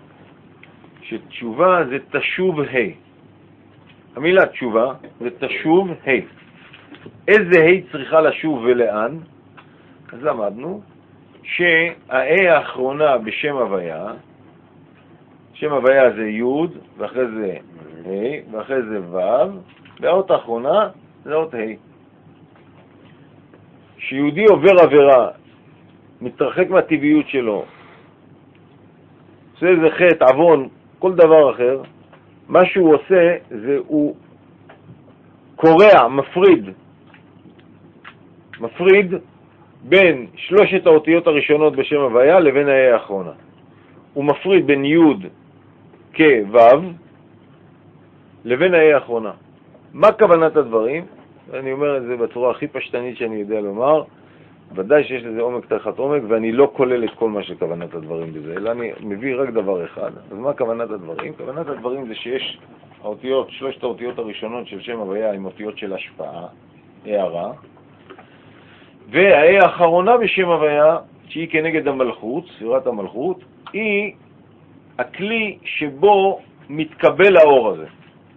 שתשובה זה תשוב ה'. המילה תשובה זה תשוב ה'. איזה ה' צריכה לשוב ולאן? אז למדנו שהה' האחרונה בשם הוויה, שם הוויה זה י' ואחרי זה ה' ואחרי זה ו', והאות האחרונה זה אות ה'. שיהודי עובר עבירה, מתרחק מהטבעיות שלו, עושה איזה חטא, עוון, כל דבר אחר, מה שהוא עושה זה הוא קורע, מפריד, מפריד בין שלושת האותיות הראשונות בשם הוויה לבין הה' האחרונה. הוא מפריד בין י' כו' לבין הה' האחרונה. מה כוונת הדברים? אני אומר את זה בצורה הכי פשטנית שאני יודע לומר, ודאי שיש לזה עומק תחת עומק, ואני לא כולל את כל מה שכוונת הדברים בזה, אלא אני מביא רק דבר אחד. אז מה כוונת הדברים? כוונת הדברים זה שיש האותיות, שלושת האותיות הראשונות של שם הוויה עם אותיות של השפעה, הערה, והה' האחרונה בשם הוויה, שהיא כנגד המלכות, ספירת המלכות, היא הכלי שבו מתקבל האור הזה.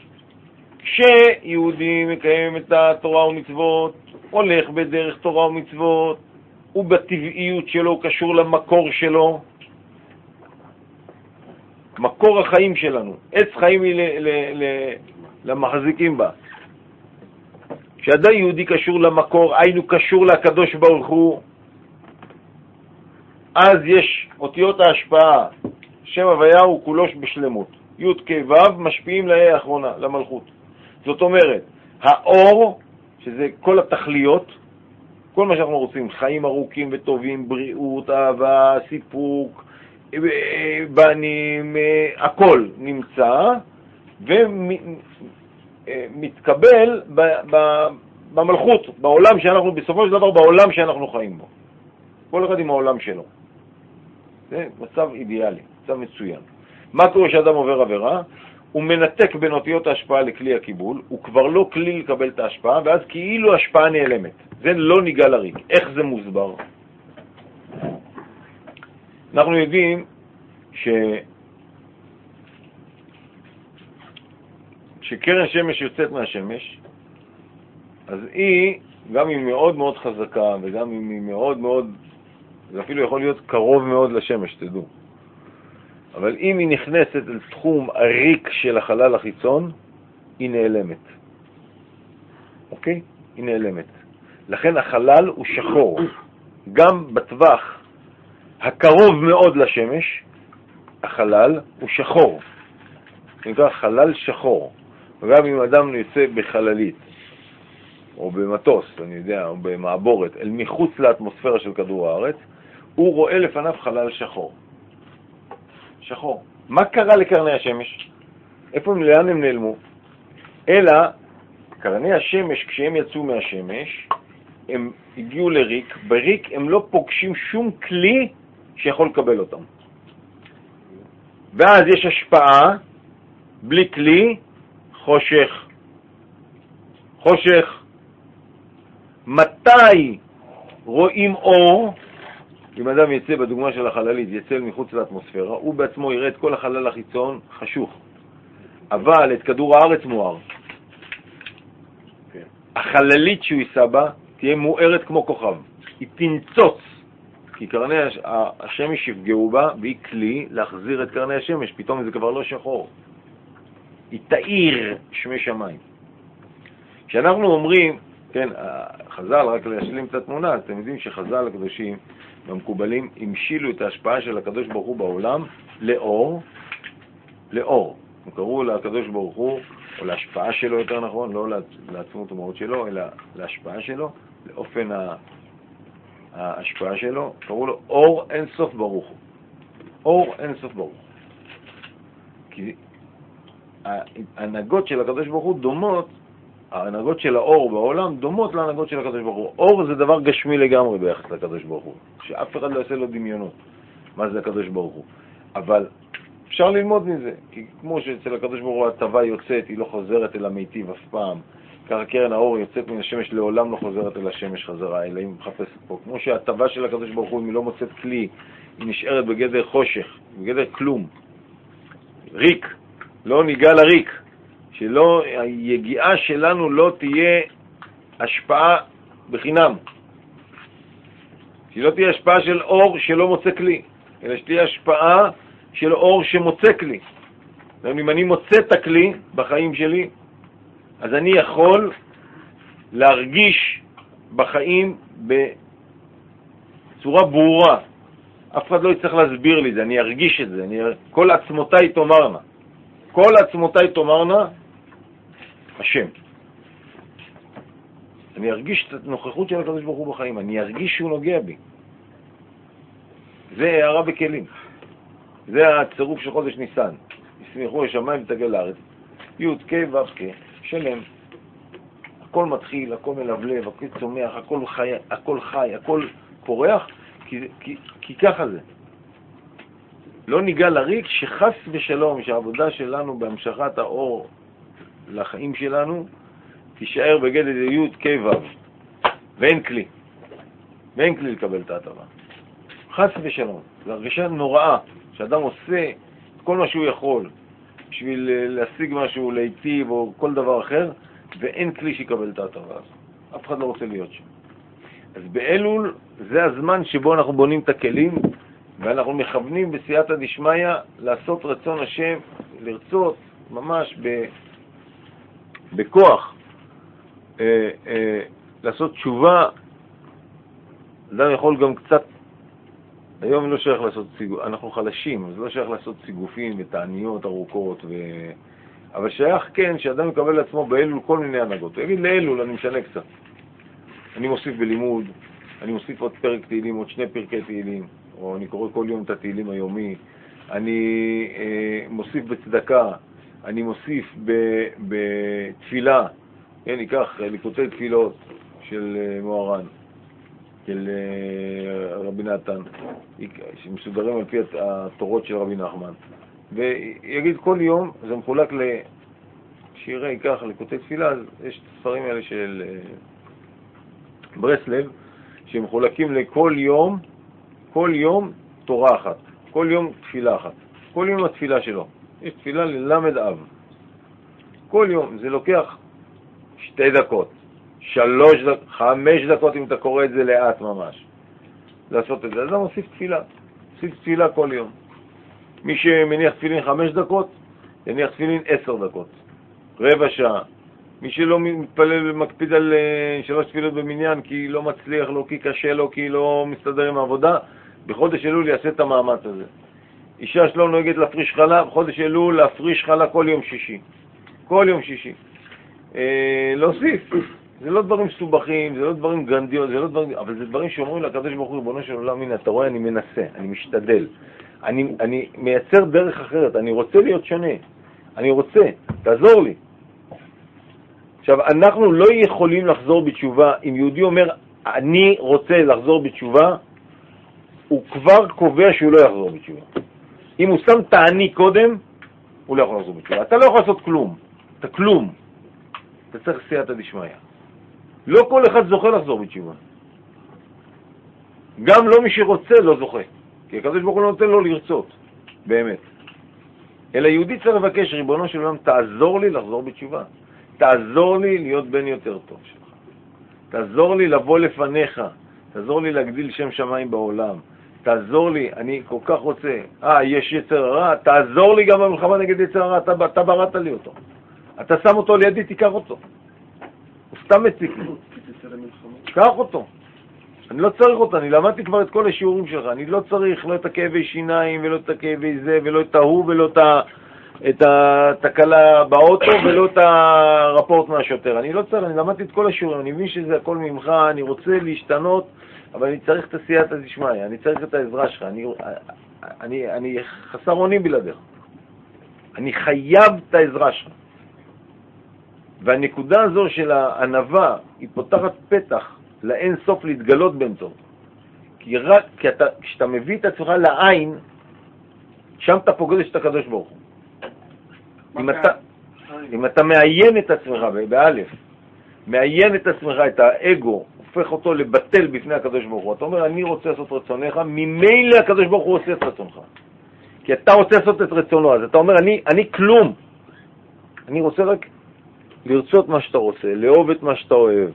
כשיהודי מקיים את התורה ומצוות, הולך בדרך תורה ומצוות, הוא בטבעיות שלו, הוא קשור למקור שלו, מקור החיים שלנו, עץ חיים היא ל- ל- ל- למחזיקים בה. כשאדם יהודי קשור למקור, היינו קשור לקדוש ברוך הוא, אז יש אותיות ההשפעה, שם הוויה הוא כולו בשלמות. י' כ' ו' משפיעים לה' האחרונה, למלכות. זאת אומרת, האור, שזה כל התכליות, כל מה שאנחנו רוצים, חיים ארוכים וטובים, בריאות, אהבה, סיפוק, בנים, הכל נמצא ומתקבל במלכות, בעולם שאנחנו, בסופו של דבר בעולם שאנחנו חיים בו. כל אחד עם העולם שלו. זה מצב אידיאלי, מצב מצוין. מה קורה שאדם עובר עבירה? הוא מנתק בין אותיות ההשפעה לכלי הקיבול, הוא כבר לא כלי לקבל את ההשפעה, ואז כאילו ההשפעה נעלמת. זה לא ניגע לריק. איך זה מוסבר? אנחנו יודעים ש... שקרן שמש יוצאת מהשמש, אז היא, גם אם מאוד מאוד חזקה, וגם אם היא מאוד מאוד, זה אפילו יכול להיות קרוב מאוד לשמש, תדעו. אבל אם היא נכנסת אל תחום הריק של החלל החיצון, היא נעלמת. אוקיי? היא נעלמת. לכן החלל הוא שחור. גם בטווח הקרוב מאוד לשמש, החלל הוא שחור. זה נקרא חלל שחור. וגם אם אדם יוצא בחללית, או במטוס, אני יודע, או במעבורת, אל מחוץ לאטמוספירה של כדור הארץ, הוא רואה לפניו חלל שחור. שחור. מה קרה לקרני השמש? איפה הם, לאן הם נעלמו? אלא, קרני השמש, כשהם יצאו מהשמש, הם הגיעו לריק. בריק הם לא פוגשים שום כלי שיכול לקבל אותם. ואז יש השפעה, בלי כלי, חושך. חושך. מתי רואים אור? אם אדם יצא, בדוגמה של החללית, יצא מחוץ לאטמוספירה, הוא בעצמו יראה את כל החלל החיצון חשוך. אבל את כדור הארץ מואר. כן. החללית שהוא ייסע בה תהיה מוארת כמו כוכב. היא תנצוץ, כי קרני הש... השמש יפגעו בה, והיא כלי להחזיר את קרני השמש. פתאום זה כבר לא שחור. היא תאיר שמי שמיים. כשאנחנו אומרים, כן, חז"ל, רק להשלים את התמונה, אתם יודעים שחז"ל הקדושים והמקובלים המשילו את ההשפעה של הקדוש ברוך הוא בעולם לאור, לאור. הם קראו לקדוש ברוך הוא, או להשפעה שלו יותר נכון, לא לעצמות ומהות שלו, אלא להשפעה שלו, לאופן ההשפעה שלו, קראו לו אור אין סוף ברוך הוא. אור אין סוף ברוך הוא. כי ההנהגות של הקדוש ברוך הוא דומות, ההנהגות של האור בעולם דומות להנהגות של הקדוש ברוך הוא. אור זה דבר גשמי לגמרי ביחס לקדוש ברוך הוא, שאף אחד לא יעשה לו דמיונות מה זה הקדוש ברוך הוא. אבל אפשר ללמוד מזה, כי כמו שאצל הקדוש ברוך הוא הטבה יוצאת, היא לא חוזרת אל המיטיב אף פעם. ככה קרן האור יוצאת מן השמש, לעולם לא חוזרת אל השמש חזרה, אלא היא מחפשת פה. כמו שהטבה של הקדוש ברוך הוא, אם היא לא מוצאת כלי, היא נשארת בגדר חושך, בגדר כלום. ריק, לא ניגע לריק. שלא, היגיעה שלנו לא תהיה השפעה בחינם. שלא תהיה השפעה של אור שלא מוצא כלי, אלא שתהיה השפעה של אור שמוצא כלי. אם אני מוצא את הכלי בחיים שלי, אז אני יכול להרגיש בחיים בצורה ברורה. אף אחד לא יצטרך להסביר לי זה, אני ארגיש את זה. אני... כל עצמותיי תאמרנה. כל עצמותיי תאמרנה, השם. אני ארגיש את הנוכחות של הקדוש ברוך הוא בחיים, אני ארגיש שהוא נוגע בי. זה הערה בכלים. זה הצירוף של חודש ניסן. ישמחו השמיים ותגל לארץ. י' כ' ו' כ', שלם. הכל מתחיל, הכל מלבלב, הכל צומח, הכל חי, הכל חי, הכל פורח, כי, כי, כי ככה זה. לא ניגע לריק שחס ושלום, שהעבודה שלנו בהמשכת האור לחיים שלנו, תישאר בגדר י' כ' ו', ואין כלי. ואין כלי לקבל את ההטבה. חס ושלום. זו הרגשה נוראה, שאדם עושה כל מה שהוא יכול, בשביל להשיג משהו, להיטיב או כל דבר אחר, ואין כלי שיקבל את ההטבה הזאת. אף אחד לא רוצה להיות שם. אז באלול זה הזמן שבו אנחנו בונים את הכלים, ואנחנו מכוונים בסייעתא דשמיא לעשות רצון השם, לרצות ממש ב, בכוח, אה, אה, לעשות תשובה. אדם יכול גם קצת, היום לא שייך לעשות סיגופים, אנחנו חלשים, אז לא שייך לעשות סיגופים ותעניות ארוכות, ו... אבל שייך כן שאדם יקבל לעצמו באלול כל מיני הנהגות. הוא יגיד לאלול אני משנה קצת. אני מוסיף בלימוד, אני מוסיף עוד פרק תהילים, עוד שני פרקי תהילים, או אני קורא כל יום את התהילים היומי, אני אה, מוסיף בצדקה, אני מוסיף ב, בתפילה, כן, ניקח ליקוטי תפילות של אה, מוהר"ן, של אה, רבי נתן, שמסודרים על פי התורות של רבי נחמן, ויגיד כל יום, זה מחולק לשירי, ייקח ליקוטי תפילה, אז יש את הספרים האלה של אה, ברסלב, שמחולקים לכל יום, כל יום תורה אחת, כל יום תפילה אחת, כל יום התפילה שלו. יש תפילה ללמד אב. כל יום, זה לוקח שתי דקות, שלוש דקות, חמש דקות אם אתה קורא את זה לאט ממש. לעשות את זה, אז אתה מוסיף תפילה, מוסיף תפילה כל יום. מי שמניח תפילין חמש דקות, יניח תפילין עשר דקות, רבע שעה. מי שלא מתפלל ומקפיד על שלוש תפילות במניין כי לא מצליח לו, כי קשה לו, כי לא מסתדר עם העבודה, בחודש אלול יעשה את המאמץ הזה. אישה שלא נוהגת להפריש חלה, בחודש אלול להפריש חלה כל יום שישי. כל יום שישי. אה, להוסיף. זה לא דברים סובכים, זה לא דברים גרנדיוז, זה לא דברים, אבל זה דברים שאומרים לקדוש ברוך הוא, ריבונו של עולם, הנה, אתה רואה, אני מנסה, אני משתדל. אני, אני מייצר דרך אחרת, אני רוצה להיות שונה. אני רוצה, תעזור לי. עכשיו, אנחנו לא יכולים לחזור בתשובה. אם יהודי אומר, אני רוצה לחזור בתשובה, הוא כבר קובע שהוא לא יחזור בתשובה. אם הוא שם תעני קודם, הוא לא יכול לחזור בתשובה. אתה לא יכול לעשות כלום. אתה כלום. אתה צריך סייעתא דשמיא. לא כל אחד זוכה לחזור בתשובה. גם לא מי שרוצה לא זוכה. כי הקדוש ברוך הוא נותן לו לרצות. באמת. אלא יהודי צריך לבקש, ריבונו של עולם, תעזור לי לחזור בתשובה. תעזור לי להיות בן יותר טוב שלך. תעזור לי לבוא לפניך. תעזור לי להגדיל שם שמיים בעולם. תעזור לי, אני כל כך רוצה. אה, יש יצר הרע, תעזור לי גם במלחמה נגד יצר הרע, אתה, אתה בראת לי אותו. אתה שם אותו לידי, תיקח אותו. הוא סתם מציק לי. תיקח אותו. אני לא צריך אותו, אני למדתי כבר את כל השיעורים שלך. אני לא צריך לא את הכאבי שיניים ולא את הכאבי זה ולא את ההוא ולא את ה... את התקלה באוטו ולא את הרפורט מהשוטר. אני לא צריך, אני למדתי את כל השיעורים, אני מבין שזה הכל ממך, אני רוצה להשתנות, אבל אני צריך את הסייעתא דשמיא, אני צריך את העזרה שלך, אני, אני, אני חסר אונים בלעדיך. אני חייב את העזרה שלך. והנקודה הזו של הענווה היא פותחת פתח לאין סוף להתגלות באמצעות. כי רק כי אתה, כשאתה מביא את עצמך לעין, שם אתה פוגש את הקדוש ברוך הוא. אם אתה, אם אתה מעיין את עצמך, באלף, מעיין את עצמך, את האגו, הופך אותו לבטל בפני הקדוש ברוך הוא. אתה אומר, אני רוצה לעשות רצונך, ממילא הקדוש ברוך הוא עושה את רצונך. כי אתה רוצה לעשות את רצונו, אז אתה אומר, אני, אני כלום. אני רוצה רק לרצות מה שאתה רוצה, לאהוב את מה שאתה אוהב,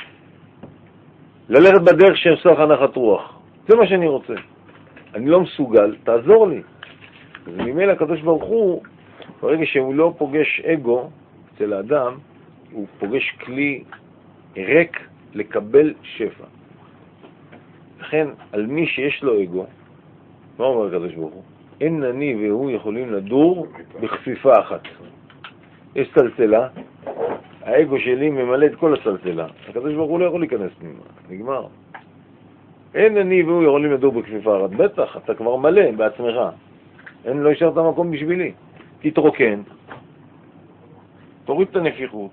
ללכת בדרך שעושה לך נחת רוח. זה מה שאני רוצה. אני לא מסוגל, תעזור לי. אז ממילא הקדוש ברוך הוא, ברגע שהוא לא פוגש אגו אצל האדם, הוא פוגש כלי ריק לקבל שפע. לכן, על מי שיש לו אגו, מה אומר הקדוש ברוך הוא? אין אני והוא יכולים לדור בכפיפה אחת. יש צלצלה, האגו שלי ממלא את כל הצלצלה. הקדוש ברוך הוא לא יכול להיכנס פנימה, נגמר. אין אני והוא יכולים לדור בכפיפה אחת. בטח, אתה כבר מלא בעצמך. אין, לא ישאר את המקום בשבילי. תתרוקן, תוריד את הנפיחות,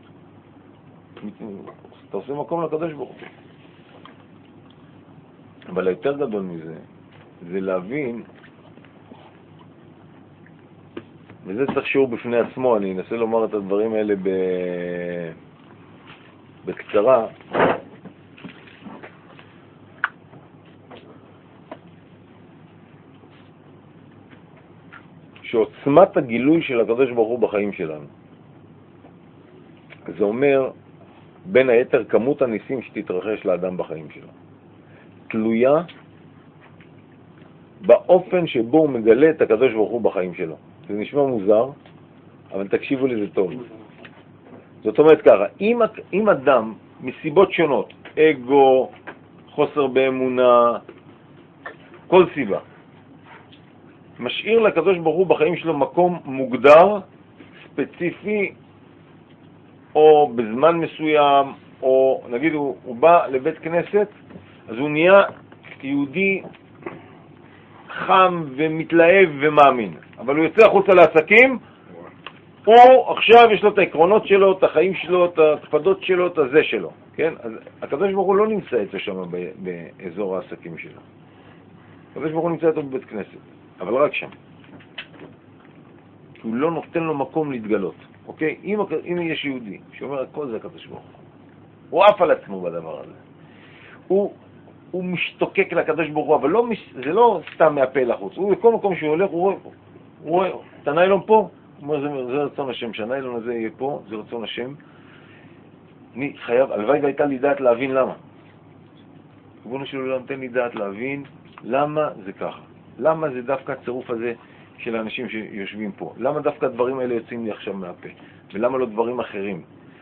אתה עושה מקום לקדוש ברוך הוא. אבל היותר גדול מזה, זה להבין, וזה צריך שיעור בפני עצמו, אני אנסה לומר את הדברים האלה ב... בקצרה. שעוצמת הגילוי של הקדוש ברוך הוא בחיים שלנו. זה אומר, בין היתר, כמות הניסים שתתרחש לאדם בחיים שלו. תלויה באופן שבו הוא מגלה את הקדוש ברוך הוא בחיים שלו. זה נשמע מוזר, אבל תקשיבו לי, זה טוב. זאת אומרת ככה, אם, אם אדם מסיבות שונות, אגו, חוסר באמונה, כל סיבה, משאיר לקדוש ברוך הוא בחיים שלו מקום מוגדר, ספציפי, או בזמן מסוים, או נגיד הוא, הוא בא לבית כנסת, אז הוא נהיה יהודי חם ומתלהב ומאמין. אבל הוא יוצא החוצה לעסקים, הוא עכשיו יש לו את העקרונות שלו, את החיים שלו, את הקפדות שלו, את הזה שלו. כן? אז הקדוש ברוך הוא לא נמצא איתו שם באזור העסקים שלו. הקדוש ברוך הוא נמצא איתו בבית כנסת. אבל רק שם. הוא לא נותן לו מקום להתגלות. אוקיי? אם, אם יש יהודי שאומר הכל זה הקדוש ברוך הוא, הוא עף על עצמו בדבר הזה. הוא, הוא משתוקק לקדוש ברוך הוא, אבל לא, זה לא סתם מהפה לחוץ. הוא בכל מקום שהוא הולך, הוא רואה, הוא רואה את הניילון פה, הוא אומר, זה, זה רצון השם, שהניילון הזה יהיה פה, זה רצון השם. אני חייב, הלוואי והייתה לי דעת להבין למה. ריבונו של עולם, תן לי דעת להבין למה זה ככה. למה זה דווקא הצירוף הזה של האנשים שיושבים פה? למה דווקא הדברים האלה יוצאים לי עכשיו מהפה? ולמה לא דברים אחרים?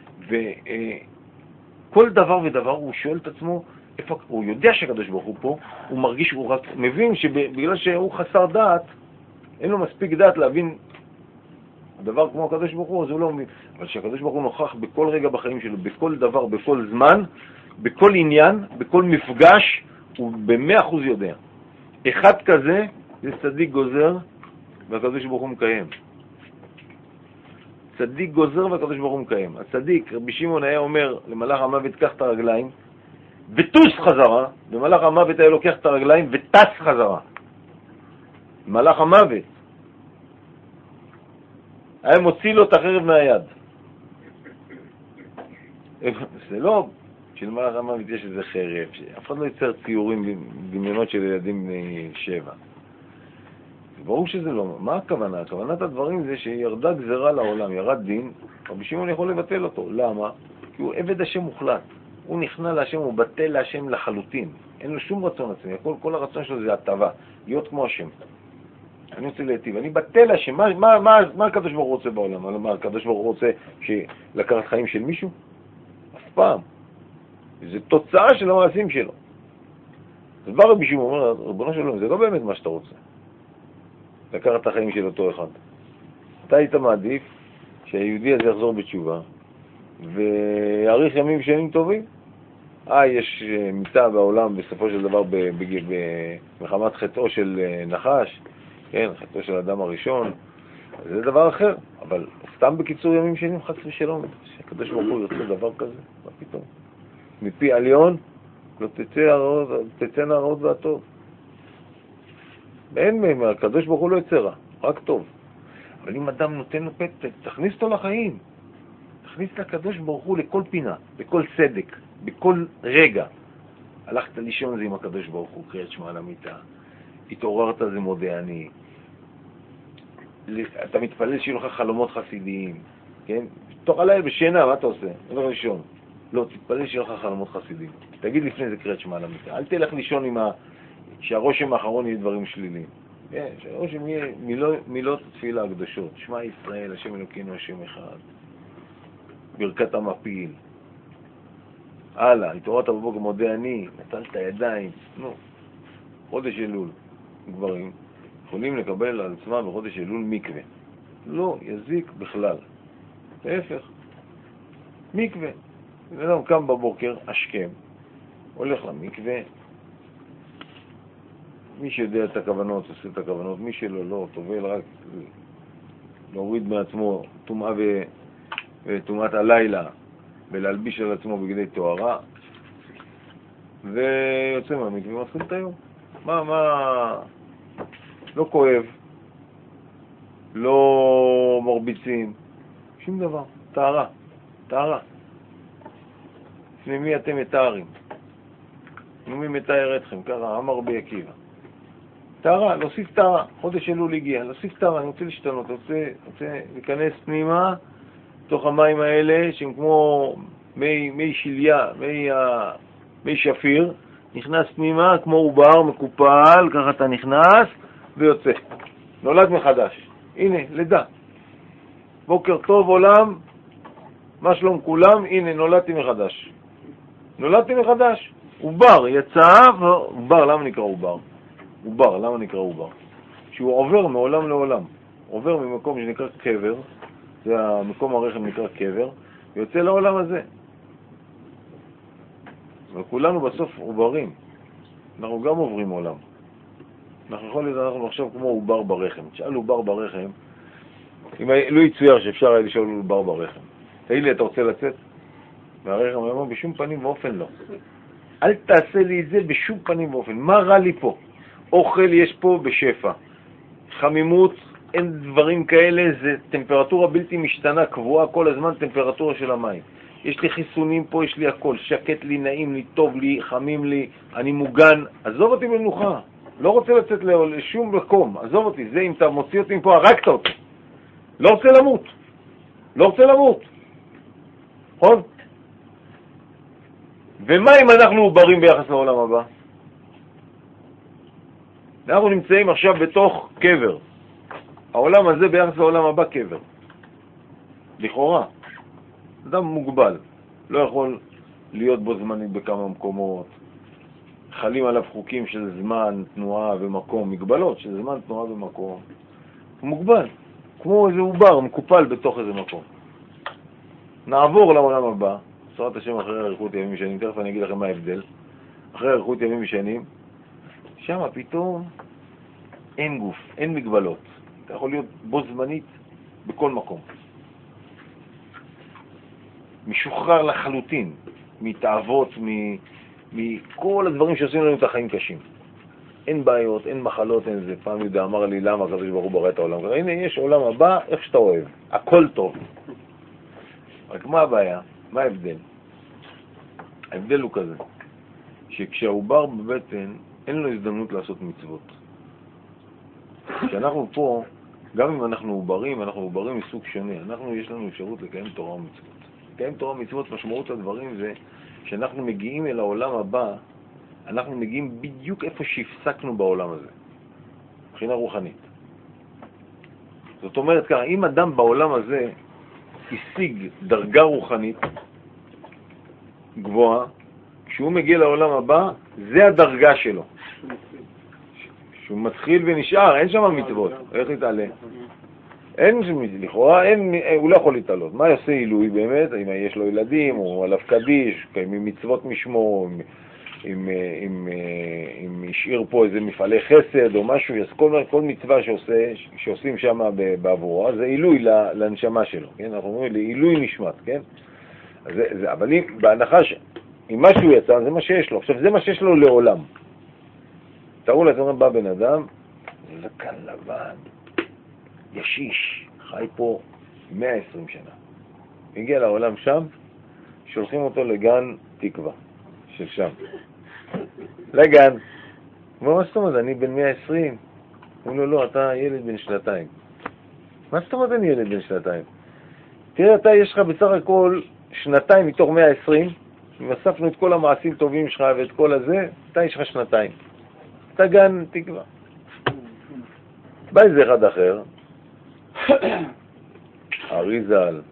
וכל דבר ודבר הוא שואל את עצמו, איפה, הוא יודע שהקדוש ברוך הוא פה, הוא מרגיש, הוא רק מבין שבגלל שהוא חסר דעת, אין לו מספיק דעת להבין דבר כמו הקדוש ברוך הוא, אז הוא לא מבין. אבל שהקדוש ברוך הוא נוכח בכל רגע בחיים שלו, בכל דבר, בכל זמן, בכל עניין, בכל מפגש, הוא במאה אחוז יודע. אחד כזה זה צדיק גוזר והקדוש ברוך הוא מקיים. צדיק גוזר והקדוש ברוך הוא מקיים. הצדיק, רבי שמעון היה אומר למלאך המוות, קח את הרגליים וטוס חזרה, ומלאך המוות היה לוקח את הרגליים וטס חזרה. מלאך המוות היה מוציא לו את החרב מהיד. זה לא שלמלאך המוות יש איזה חרב, אף אחד לא יוצר ציורים דמיונות של ילדים בני שבע. ברור שזה לא. מה הכוונה? הכוונת הדברים זה שירדה גזרה לעולם, ירד דין, רבי שמעון יכול לבטל אותו. למה? כי הוא עבד השם מוחלט. הוא נכנע להשם, הוא בטל להשם לחלוטין. אין לו שום רצון עצמי. כל, כל הרצון שלו זה הטבה, להיות כמו השם. אני רוצה להיטיב. אני בטל להשם. מה, מה, מה, מה הקדוש ברוך הוא רוצה בעולם? מה הקדוש ברוך הוא רוצה לקחת חיים של מישהו? אף פעם. זה תוצאה של המעשים שלו. אז בא רבי שמעון, אומר, רבונו שלום, זה לא באמת מה שאתה רוצה. לקחת את החיים של אותו אחד. אתה היית מעדיף שהיהודי הזה יחזור בתשובה, ויאריך ימים שנים טובים. אה, יש מיטה בעולם בסופו של דבר במחמת חטאו של נחש, כן, חטאו של האדם הראשון, זה דבר אחר. אבל סתם בקיצור ימים שנים חס ושלום, שהקדוש ברוך הוא יוצא דבר כזה, מה פתאום? מפי עליון, לא תצא הרעות, תצאנה הרעות והטוב. ואין מהם, הקדוש ברוך הוא לא יצא רע, רק טוב. אבל אם אדם נותן לו פתק, תכניס אותו לחיים. תכניס את הקדוש ברוך הוא לכל פינה, בכל צדק, בכל רגע. הלכת לישון זה עם הקדוש ברוך הוא, קריאת שמע על המיטה. התעוררת זה מודה אני. אתה מתפלל שיהיו לך חלומות חסידיים, כן? תוך הלילה בשינה, מה אתה עושה? לא לישון. לא, תתפלל שיהיו לך חלומות חסידיים. תגיד לפני זה קריאת שמע על המיטה. אל תלך לישון עם ה... שהרושם האחרון יהיה דברים שלילים. כן, שהרושם יהיה מילות, מילות תפילה הקדושות. שמע ישראל, השם אלוקינו, השם אחד. ברכת המפיל. הלאה, התעוררת בבוקר מודה אני, נטלת ידיים. נו, חודש אלול. גברים יכולים לקבל על עצמם בחודש אלול מקווה. לא יזיק בכלל. להפך. מקווה. אדם קם בבוקר, אשכם, הולך למקווה. מי שיודע את הכוונות, עושה את הכוונות. מי שלא, לא, טובל רק להוריד מעצמו טומאה וטומאת הלילה ולהלביש על עצמו בגדי תוארה, ויוצא מהמקווה ומתחיל את היום. מה, מה... לא כואב, לא מרביצים, שום דבר. טהרה, טהרה. לפני מי אתם מתארים? מי מתאר אתכם? ככה, אמר רבי עקיבא. טהרה, להוסיף טהרה. חודש אלול הגיע, להוסיף טהרה. אני רוצה להשתנות, אני רוצה, רוצה להיכנס פנימה תוך המים האלה, שהם כמו מי, מי שליה, מי, מי שפיר. נכנס פנימה כמו עובר, מקופל, ככה אתה נכנס ויוצא. נולד מחדש. הנה, לידה. בוקר טוב עולם, מה שלום כולם? הנה, נולדתי מחדש. נולדתי מחדש. עובר, יצא, עובר, למה נקרא עובר? עובר, למה נקרא עובר? שהוא עובר מעולם לעולם. עובר ממקום שנקרא קבר, זה המקום הרחם נקרא קבר, ויוצא לעולם הזה. וכולנו בסוף עוברים. אנחנו גם עוברים עולם. אנחנו יכולים להיות, אנחנו עכשיו כמו עובר ברחם. תשאל עובר ברחם, אם לא יצויר שאפשר היה לשאול עובר ברחם. תגיד לי, אתה רוצה לצאת? והרחם אמר, בשום פנים ואופן לא. אל תעשה לי את זה בשום פנים ואופן. מה רע לי פה? אוכל יש פה בשפע. חמימות, אין דברים כאלה, זה טמפרטורה בלתי משתנה, קבועה כל הזמן טמפרטורה של המים. יש לי חיסונים פה, יש לי הכל, שקט לי, נעים לי, טוב לי, חמים לי, אני מוגן. עזוב אותי במנוחה. לא רוצה לצאת לשום מקום. עזוב אותי, זה אם אתה מוציא אותי מפה, הרגת אותי. לא רוצה למות. לא רוצה למות. נכון? ומה אם אנחנו עוברים ביחס לעולם הבא? אנחנו נמצאים עכשיו בתוך קבר. העולם הזה ביחס לעולם הבא קבר. לכאורה. אדם מוגבל. לא יכול להיות בו זמנית בכמה מקומות. חלים עליו חוקים של זמן, תנועה ומקום. מגבלות של זמן, תנועה ומקום. הוא מוגבל. כמו איזה עובר, מקופל בתוך איזה מקום. נעבור לעולם הבא. בעזרת השם אחרי אריכות ימים ושנים. תכף אני אגיד לכם מה ההבדל. אחרי אריכות ימים ושנים. שם פתאום אין גוף, אין מגבלות. אתה יכול להיות בו זמנית בכל מקום. משוחרר לחלוטין, מתאוות, מכל הדברים שעושים לנו את החיים קשים. אין בעיות, אין מחלות, אין זה. פעם יהודה אמר לי, למה הקדוש ברוך הוא ברא את העולם? הנה, יש עולם הבא, איך שאתה אוהב. הכל טוב. רק מה הבעיה? מה ההבדל? ההבדל הוא כזה, שכשהעובר בבטן, אין לו הזדמנות לעשות מצוות. שאנחנו פה, גם אם אנחנו עוברים, אנחנו עוברים מסוג שונה. אנחנו, יש לנו אפשרות לקיים תורה ומצוות. לקיים תורה ומצוות, משמעות הדברים זה שאנחנו מגיעים אל העולם הבא, אנחנו מגיעים בדיוק איפה שהפסקנו בעולם הזה, מבחינה רוחנית. זאת אומרת ככה, אם אדם בעולם הזה השיג דרגה רוחנית גבוהה, כשהוא מגיע לעולם הבא, זה הדרגה שלו. שהוא מתחיל ונשאר, אין שם מצוות, איך להתעלה? אין שם, לכאורה, אין, הוא לא יכול להתעלות. מה יעשה עילוי באמת? אם יש לו ילדים, או עליו קדיש, עם מצוות משמו, אם, אם, אם, אם השאיר פה איזה מפעלי חסד או משהו, אז כל, כל מצווה שעושה, שעושים שם בעבורו, זה עילוי לנשמה שלו, כן? אנחנו אומרים, לעילוי נשמת, כן? זה, זה, אבל אם, בהנחה ש... אם משהו יצא, זה מה שיש לו. עכשיו, זה מה שיש לו לעולם. תראו לעצמם, בא בן אדם, זקן לבן, ישיש, חי פה מאה ועשרים שנה. הגיע לעולם שם, שולחים אותו לגן תקווה, של שם. לגן. הוא אומר, מה זאת אומרת? אני בן מאה ועשרים. הוא אומר, לא, אתה ילד בן שנתיים. מה זאת אומרת אני ילד בן שנתיים? תראה, אתה יש לך בסך הכל שנתיים מתוך מאה ועשרים, אם אספנו את כל המעשים טובים שלך ואת כל הזה, אתה יש לך שנתיים. אתה גן תקווה. בא איזה אחד אחר, אריזל,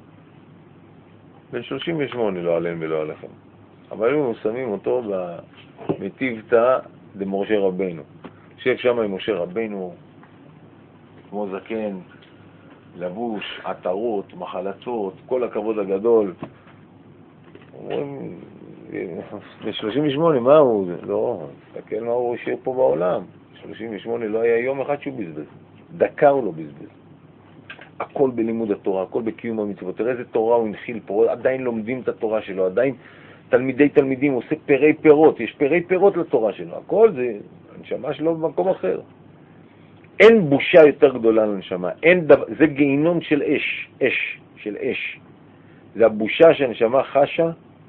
בן שלושים ושמונה, לא עליהם ולא עליכם. אבל היו שמים אותו במטיבתא דמשה רבנו. יושב שם עם משה רבנו, כמו זקן, לבוש, עטרות, מחלצות, כל הכבוד הגדול. אומרים, ב-שלושים ושמונה, מה הוא? לא, תסתכל מה הוא השאיר פה בעולם. שלושים ושמונה לא היה יום אחד שהוא בזבז. דקה הוא לא בזבז. הכל בלימוד התורה, הכל בקיום המצוות. תראה איזה תורה הוא הנחיל פה, עדיין לומדים את התורה שלו, עדיין תלמידי תלמידים, עושה פרי פירות, יש פרי פירות לתורה שלו. הכל זה, הנשמה שלו במקום אחר. אין בושה יותר גדולה לנשמה, אין דבר, זה גיהינום של אש, אש, של אש. זה הבושה שהנשמה חשה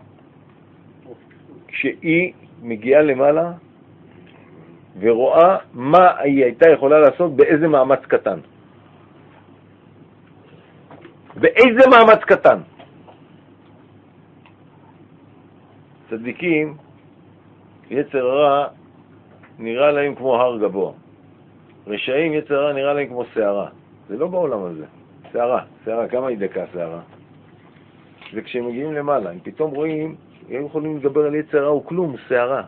כשהיא מגיעה למעלה ורואה מה היא הייתה יכולה לעשות באיזה מאמץ קטן. באיזה מאמץ קטן. צדיקים, יצר הרע נראה להם כמו הר גבוה. רשעים, יצר הרע נראה להם כמו שערה. זה לא בעולם הזה. שערה, שערה, כמה היא דקה שערה? זה כשהם מגיעים למעלה, הם פתאום רואים, הם יכולים לדבר על יצר הרע, הוא כלום, שערה.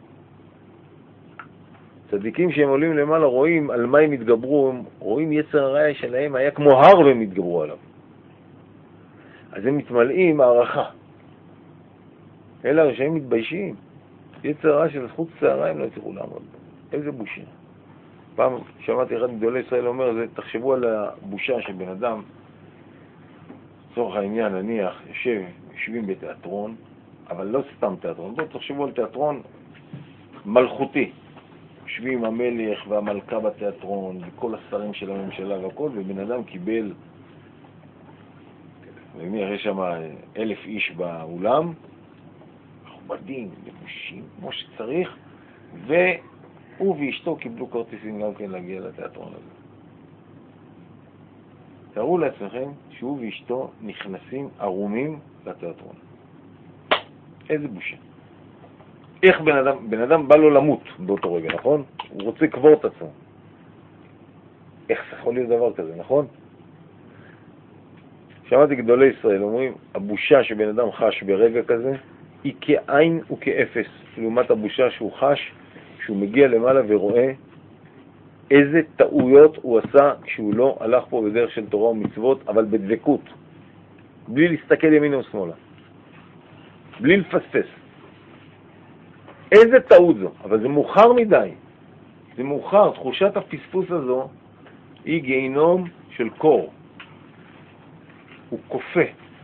צדיקים שהם עולים למעלה רואים על מה הם התגברו, הם רואים יצר הרע שלהם היה כמו הר והם התגברו עליו. אז הם מתמלאים הערכה. אלה הרשעים מתביישים. יצר הרע של זכות שערה הם לא יצטרכו לעמוד בו. איזה בושה. פעם שמעתי אחד מגדולי ישראל אומר, זה, תחשבו על הבושה של בן אדם, לצורך העניין, נניח, יושב, יושבים בתיאטרון, אבל לא סתם תיאטרון, בואו תחשבו על תיאטרון מלכותי. יושבים המלך והמלכה בתיאטרון, וכל השרים של הממשלה והכל, ובן אדם קיבל, נניח, יש שם אלף איש באולם, מכובדים, לבושים, כמו שצריך, והוא ואשתו קיבלו כרטיסים גם כן להגיע לתיאטרון הזה. תראו לעצמכם שהוא ואשתו נכנסים ערומים לתיאטרון. איזה בושה. איך בן אדם, בן אדם בא לו למות באותו רגע, נכון? הוא רוצה קבור את עצמו. איך זה יכול להיות דבר כזה, נכון? שמעתי גדולי ישראל אומרים, הבושה שבן אדם חש ברגע כזה היא כעין וכאפס, לעומת הבושה שהוא חש כשהוא מגיע למעלה ורואה איזה טעויות הוא עשה כשהוא לא הלך פה בדרך של תורה ומצוות, אבל בדבקות, בלי להסתכל ימין ושמאלה, בלי לפספס. איזה טעות זו, אבל זה מאוחר מדי. זה מאוחר, תחושת הפספוס הזו היא גיהינום של קור. הוא קופה.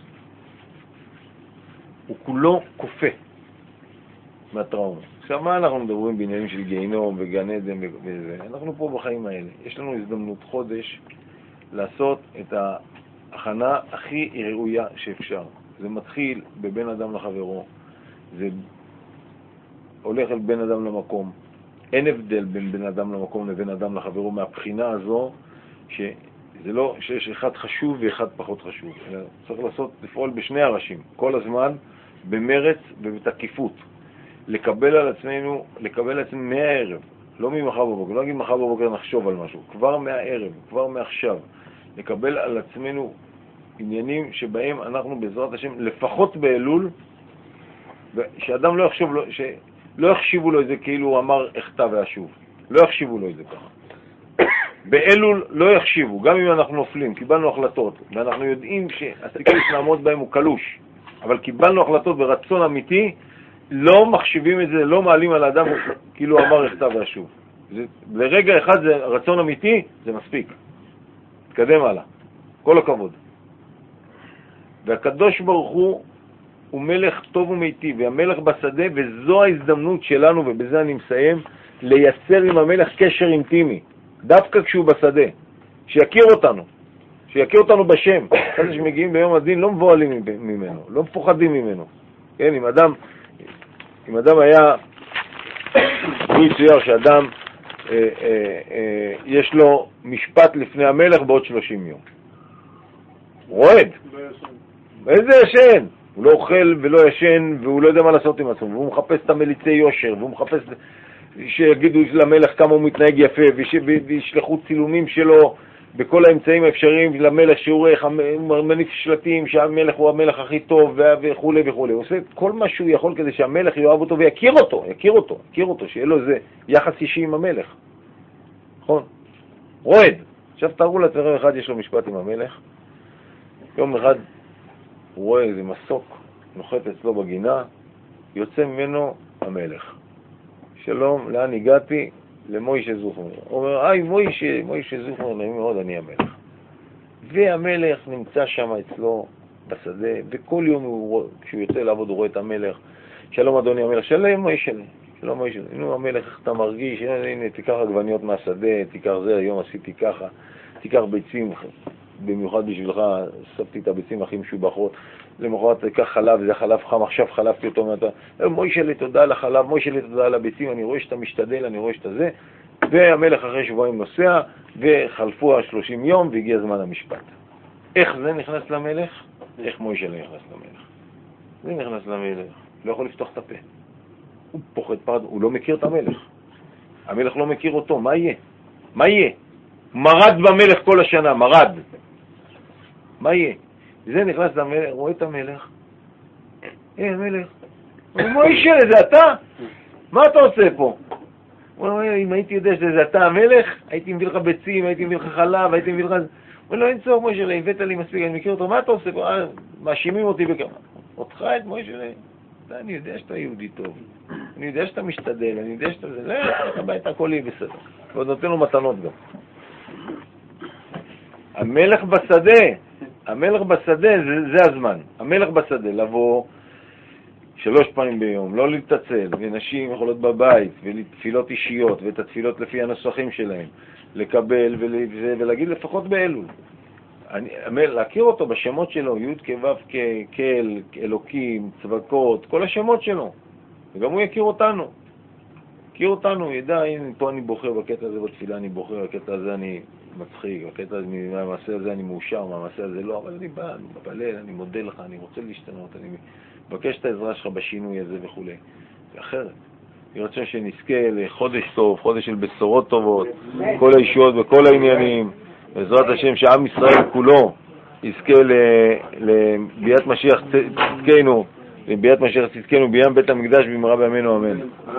הוא כולו קופה מהטראומה. עכשיו, מה אנחנו מדברים בעניינים של גיהינום וגן עדן וזה? אנחנו פה בחיים האלה. יש לנו הזדמנות חודש לעשות את ההכנה הכי ראויה שאפשר. זה מתחיל בבין אדם לחברו. זה הולך אל בין אדם למקום. אין הבדל בין בן אדם למקום לבין אדם לחברו מהבחינה הזו, שזה לא שיש אחד חשוב ואחד פחות חשוב. אלא צריך לעשות, לפעול בשני הראשים, כל הזמן, במרץ ובתקיפות. לקבל על עצמנו, לקבל על עצמנו מהערב, לא ממחר בבוקר, לא נגיד מחר בבוקר נחשוב על משהו, כבר מהערב, כבר מעכשיו, לקבל על עצמנו עניינים שבהם אנחנו בעזרת השם, לפחות באלול, שאדם לא יחשוב, שלא יחשיבו לו את זה כאילו הוא אמר אחטא ואשוב, לא יחשיבו לו את זה ככה. באלול לא יחשיבו, גם אם אנחנו נופלים, קיבלנו החלטות, ואנחנו יודעים שהסיכוי שנעמוד בהם הוא קלוש, אבל קיבלנו החלטות ברצון אמיתי, לא מחשיבים את זה, לא מעלים על האדם כאילו אמר אחטא ואשוב. לרגע אחד זה רצון אמיתי, זה מספיק. תקדם הלאה. כל הכבוד. והקדוש ברוך הוא הוא מלך טוב ומיטיב, והמלך בשדה, וזו ההזדמנות שלנו, ובזה אני מסיים, לייצר עם המלך קשר אינטימי, דווקא כשהוא בשדה, שיכיר אותנו, שיכיר אותנו בשם. אחרי שמגיעים ביום הדין לא מבועלים ממנו, לא מפוחדים ממנו. כן, אם אדם, אם אדם היה, הוא יצויר שאדם, אה, אה, אה, יש לו משפט לפני המלך בעוד שלושים יום. רועד. איזה ישן? הוא לא אוכל ולא ישן, והוא לא יודע מה לעשות עם עצמו, והוא מחפש את המליצי יושר, והוא מחפש שיגידו למלך כמה הוא מתנהג יפה, וישלחו צילומים שלו בכל האמצעים האפשריים למלך, שהוא רואה מניף שלטים שהמלך הוא המלך הכי טוב וכו' וכו'. הוא עושה כל מה שהוא יכול כדי שהמלך יאהב אותו ויכיר אותו, יכיר אותו, יכיר אותו, שיהיה לו זה יחס אישי עם המלך. נכון? רועד. עכשיו תראו לצער אחד יש לו משפט עם המלך, יום אחד הוא רואה איזה מסוק נוחת אצלו בגינה, יוצא ממנו המלך. שלום, לאן הגעתי? למוישה זוכמר. הוא אומר, היי מוישה, מוישה זוכמר, נעים מאוד, אני המלך. והמלך נמצא שם אצלו בשדה, וכל יום הוא, כשהוא יוצא לעבוד הוא רואה את המלך. שלום אדוני המלך, שלום מוישה, שלום מוישה. הנה המלך, איך אתה מרגיש? הנה, הנה, תיקח עגבניות מהשדה, תיקח זה, היום עשיתי ככה, תיקח ביצים, במיוחד בשבילך, אספתי את הביצים הכי משובחות, למחרת תיקח חלב, זה חלב חם, עכשיו חלפתי אותו מעתה, מוישה לי תודה על החלב, מוישה לי תודה על הביצים, אני רואה שאתה משתדל, אני רואה שאתה זה, והמלך אחרי שבועיים נוסע, וחלפו השלושים יום, והגיע זמן המשפט. איך זה נכנס למלך? איך מוישה לי נכנס למלך? זה נכנס למלך, לא יכול לפתוח את הפה. הוא פוחד פרד, הוא לא מכיר את המלך. המלך לא מכיר אותו, מה יהיה? מה יהיה? מרד במלך כל השנה, מרד. מה יהיה? זה נכנס למלך, רואה את המלך. אה, המלך. הוא אומר, מוישה, זה אתה? מה אתה עושה פה? הוא אומר, אם הייתי יודע שזה אתה המלך, הייתי מביא לך ביצים, הייתי מביא לך חלב, הייתי מביא לך... הוא אומר, לא, אין צורך, מוישה, הבאת לי מספיק, אני מכיר אותו, מה אתה עושה פה? מאשימים אותי בכמה. אותך את מוישה, אני יודע שאתה יהודי טוב. אני יודע שאתה משתדל, אני יודע שאתה... לא, אתה בא את הכל יהיה בסדר. ועוד נותן לו מתנות גם. המלך בשדה, המלך בשדה זה, זה הזמן. המלך בשדה, לבוא שלוש פעמים ביום, לא להתעצל, ונשים יכולות בבית, ולתפילות אישיות, ואת התפילות לפי הנוסחים שלהם, לקבל ול, ולהגיד לפחות באלול. אני, להכיר אותו בשמות שלו, י' כו' ככל, אלוקים, צבקות, כל השמות שלו. וגם הוא יכיר אותנו. יכיר אותנו, ידע, הנה, פה אני בוחר, בקטע הזה בתפילה אני בוחר, בקטע הזה אני מצחיק, בקטע הזה, מהמעשה הזה אני מאושר, מהמעשה הזה לא, אבל אני בא, אני מפלל, אני מודה לך, אני רוצה להשתנות, אני מבקש את העזרה שלך בשינוי הזה וכו'. ואחרת, אני רוצה שנזכה לחודש טוב, חודש של בשורות טובות, כל הישועות וכל העניינים, בעזרת השם שעם ישראל כולו יזכה לביאת משיח צדקנו, לביאת משיח צדקנו, בים בית המקדש במהרה בימינו אמן.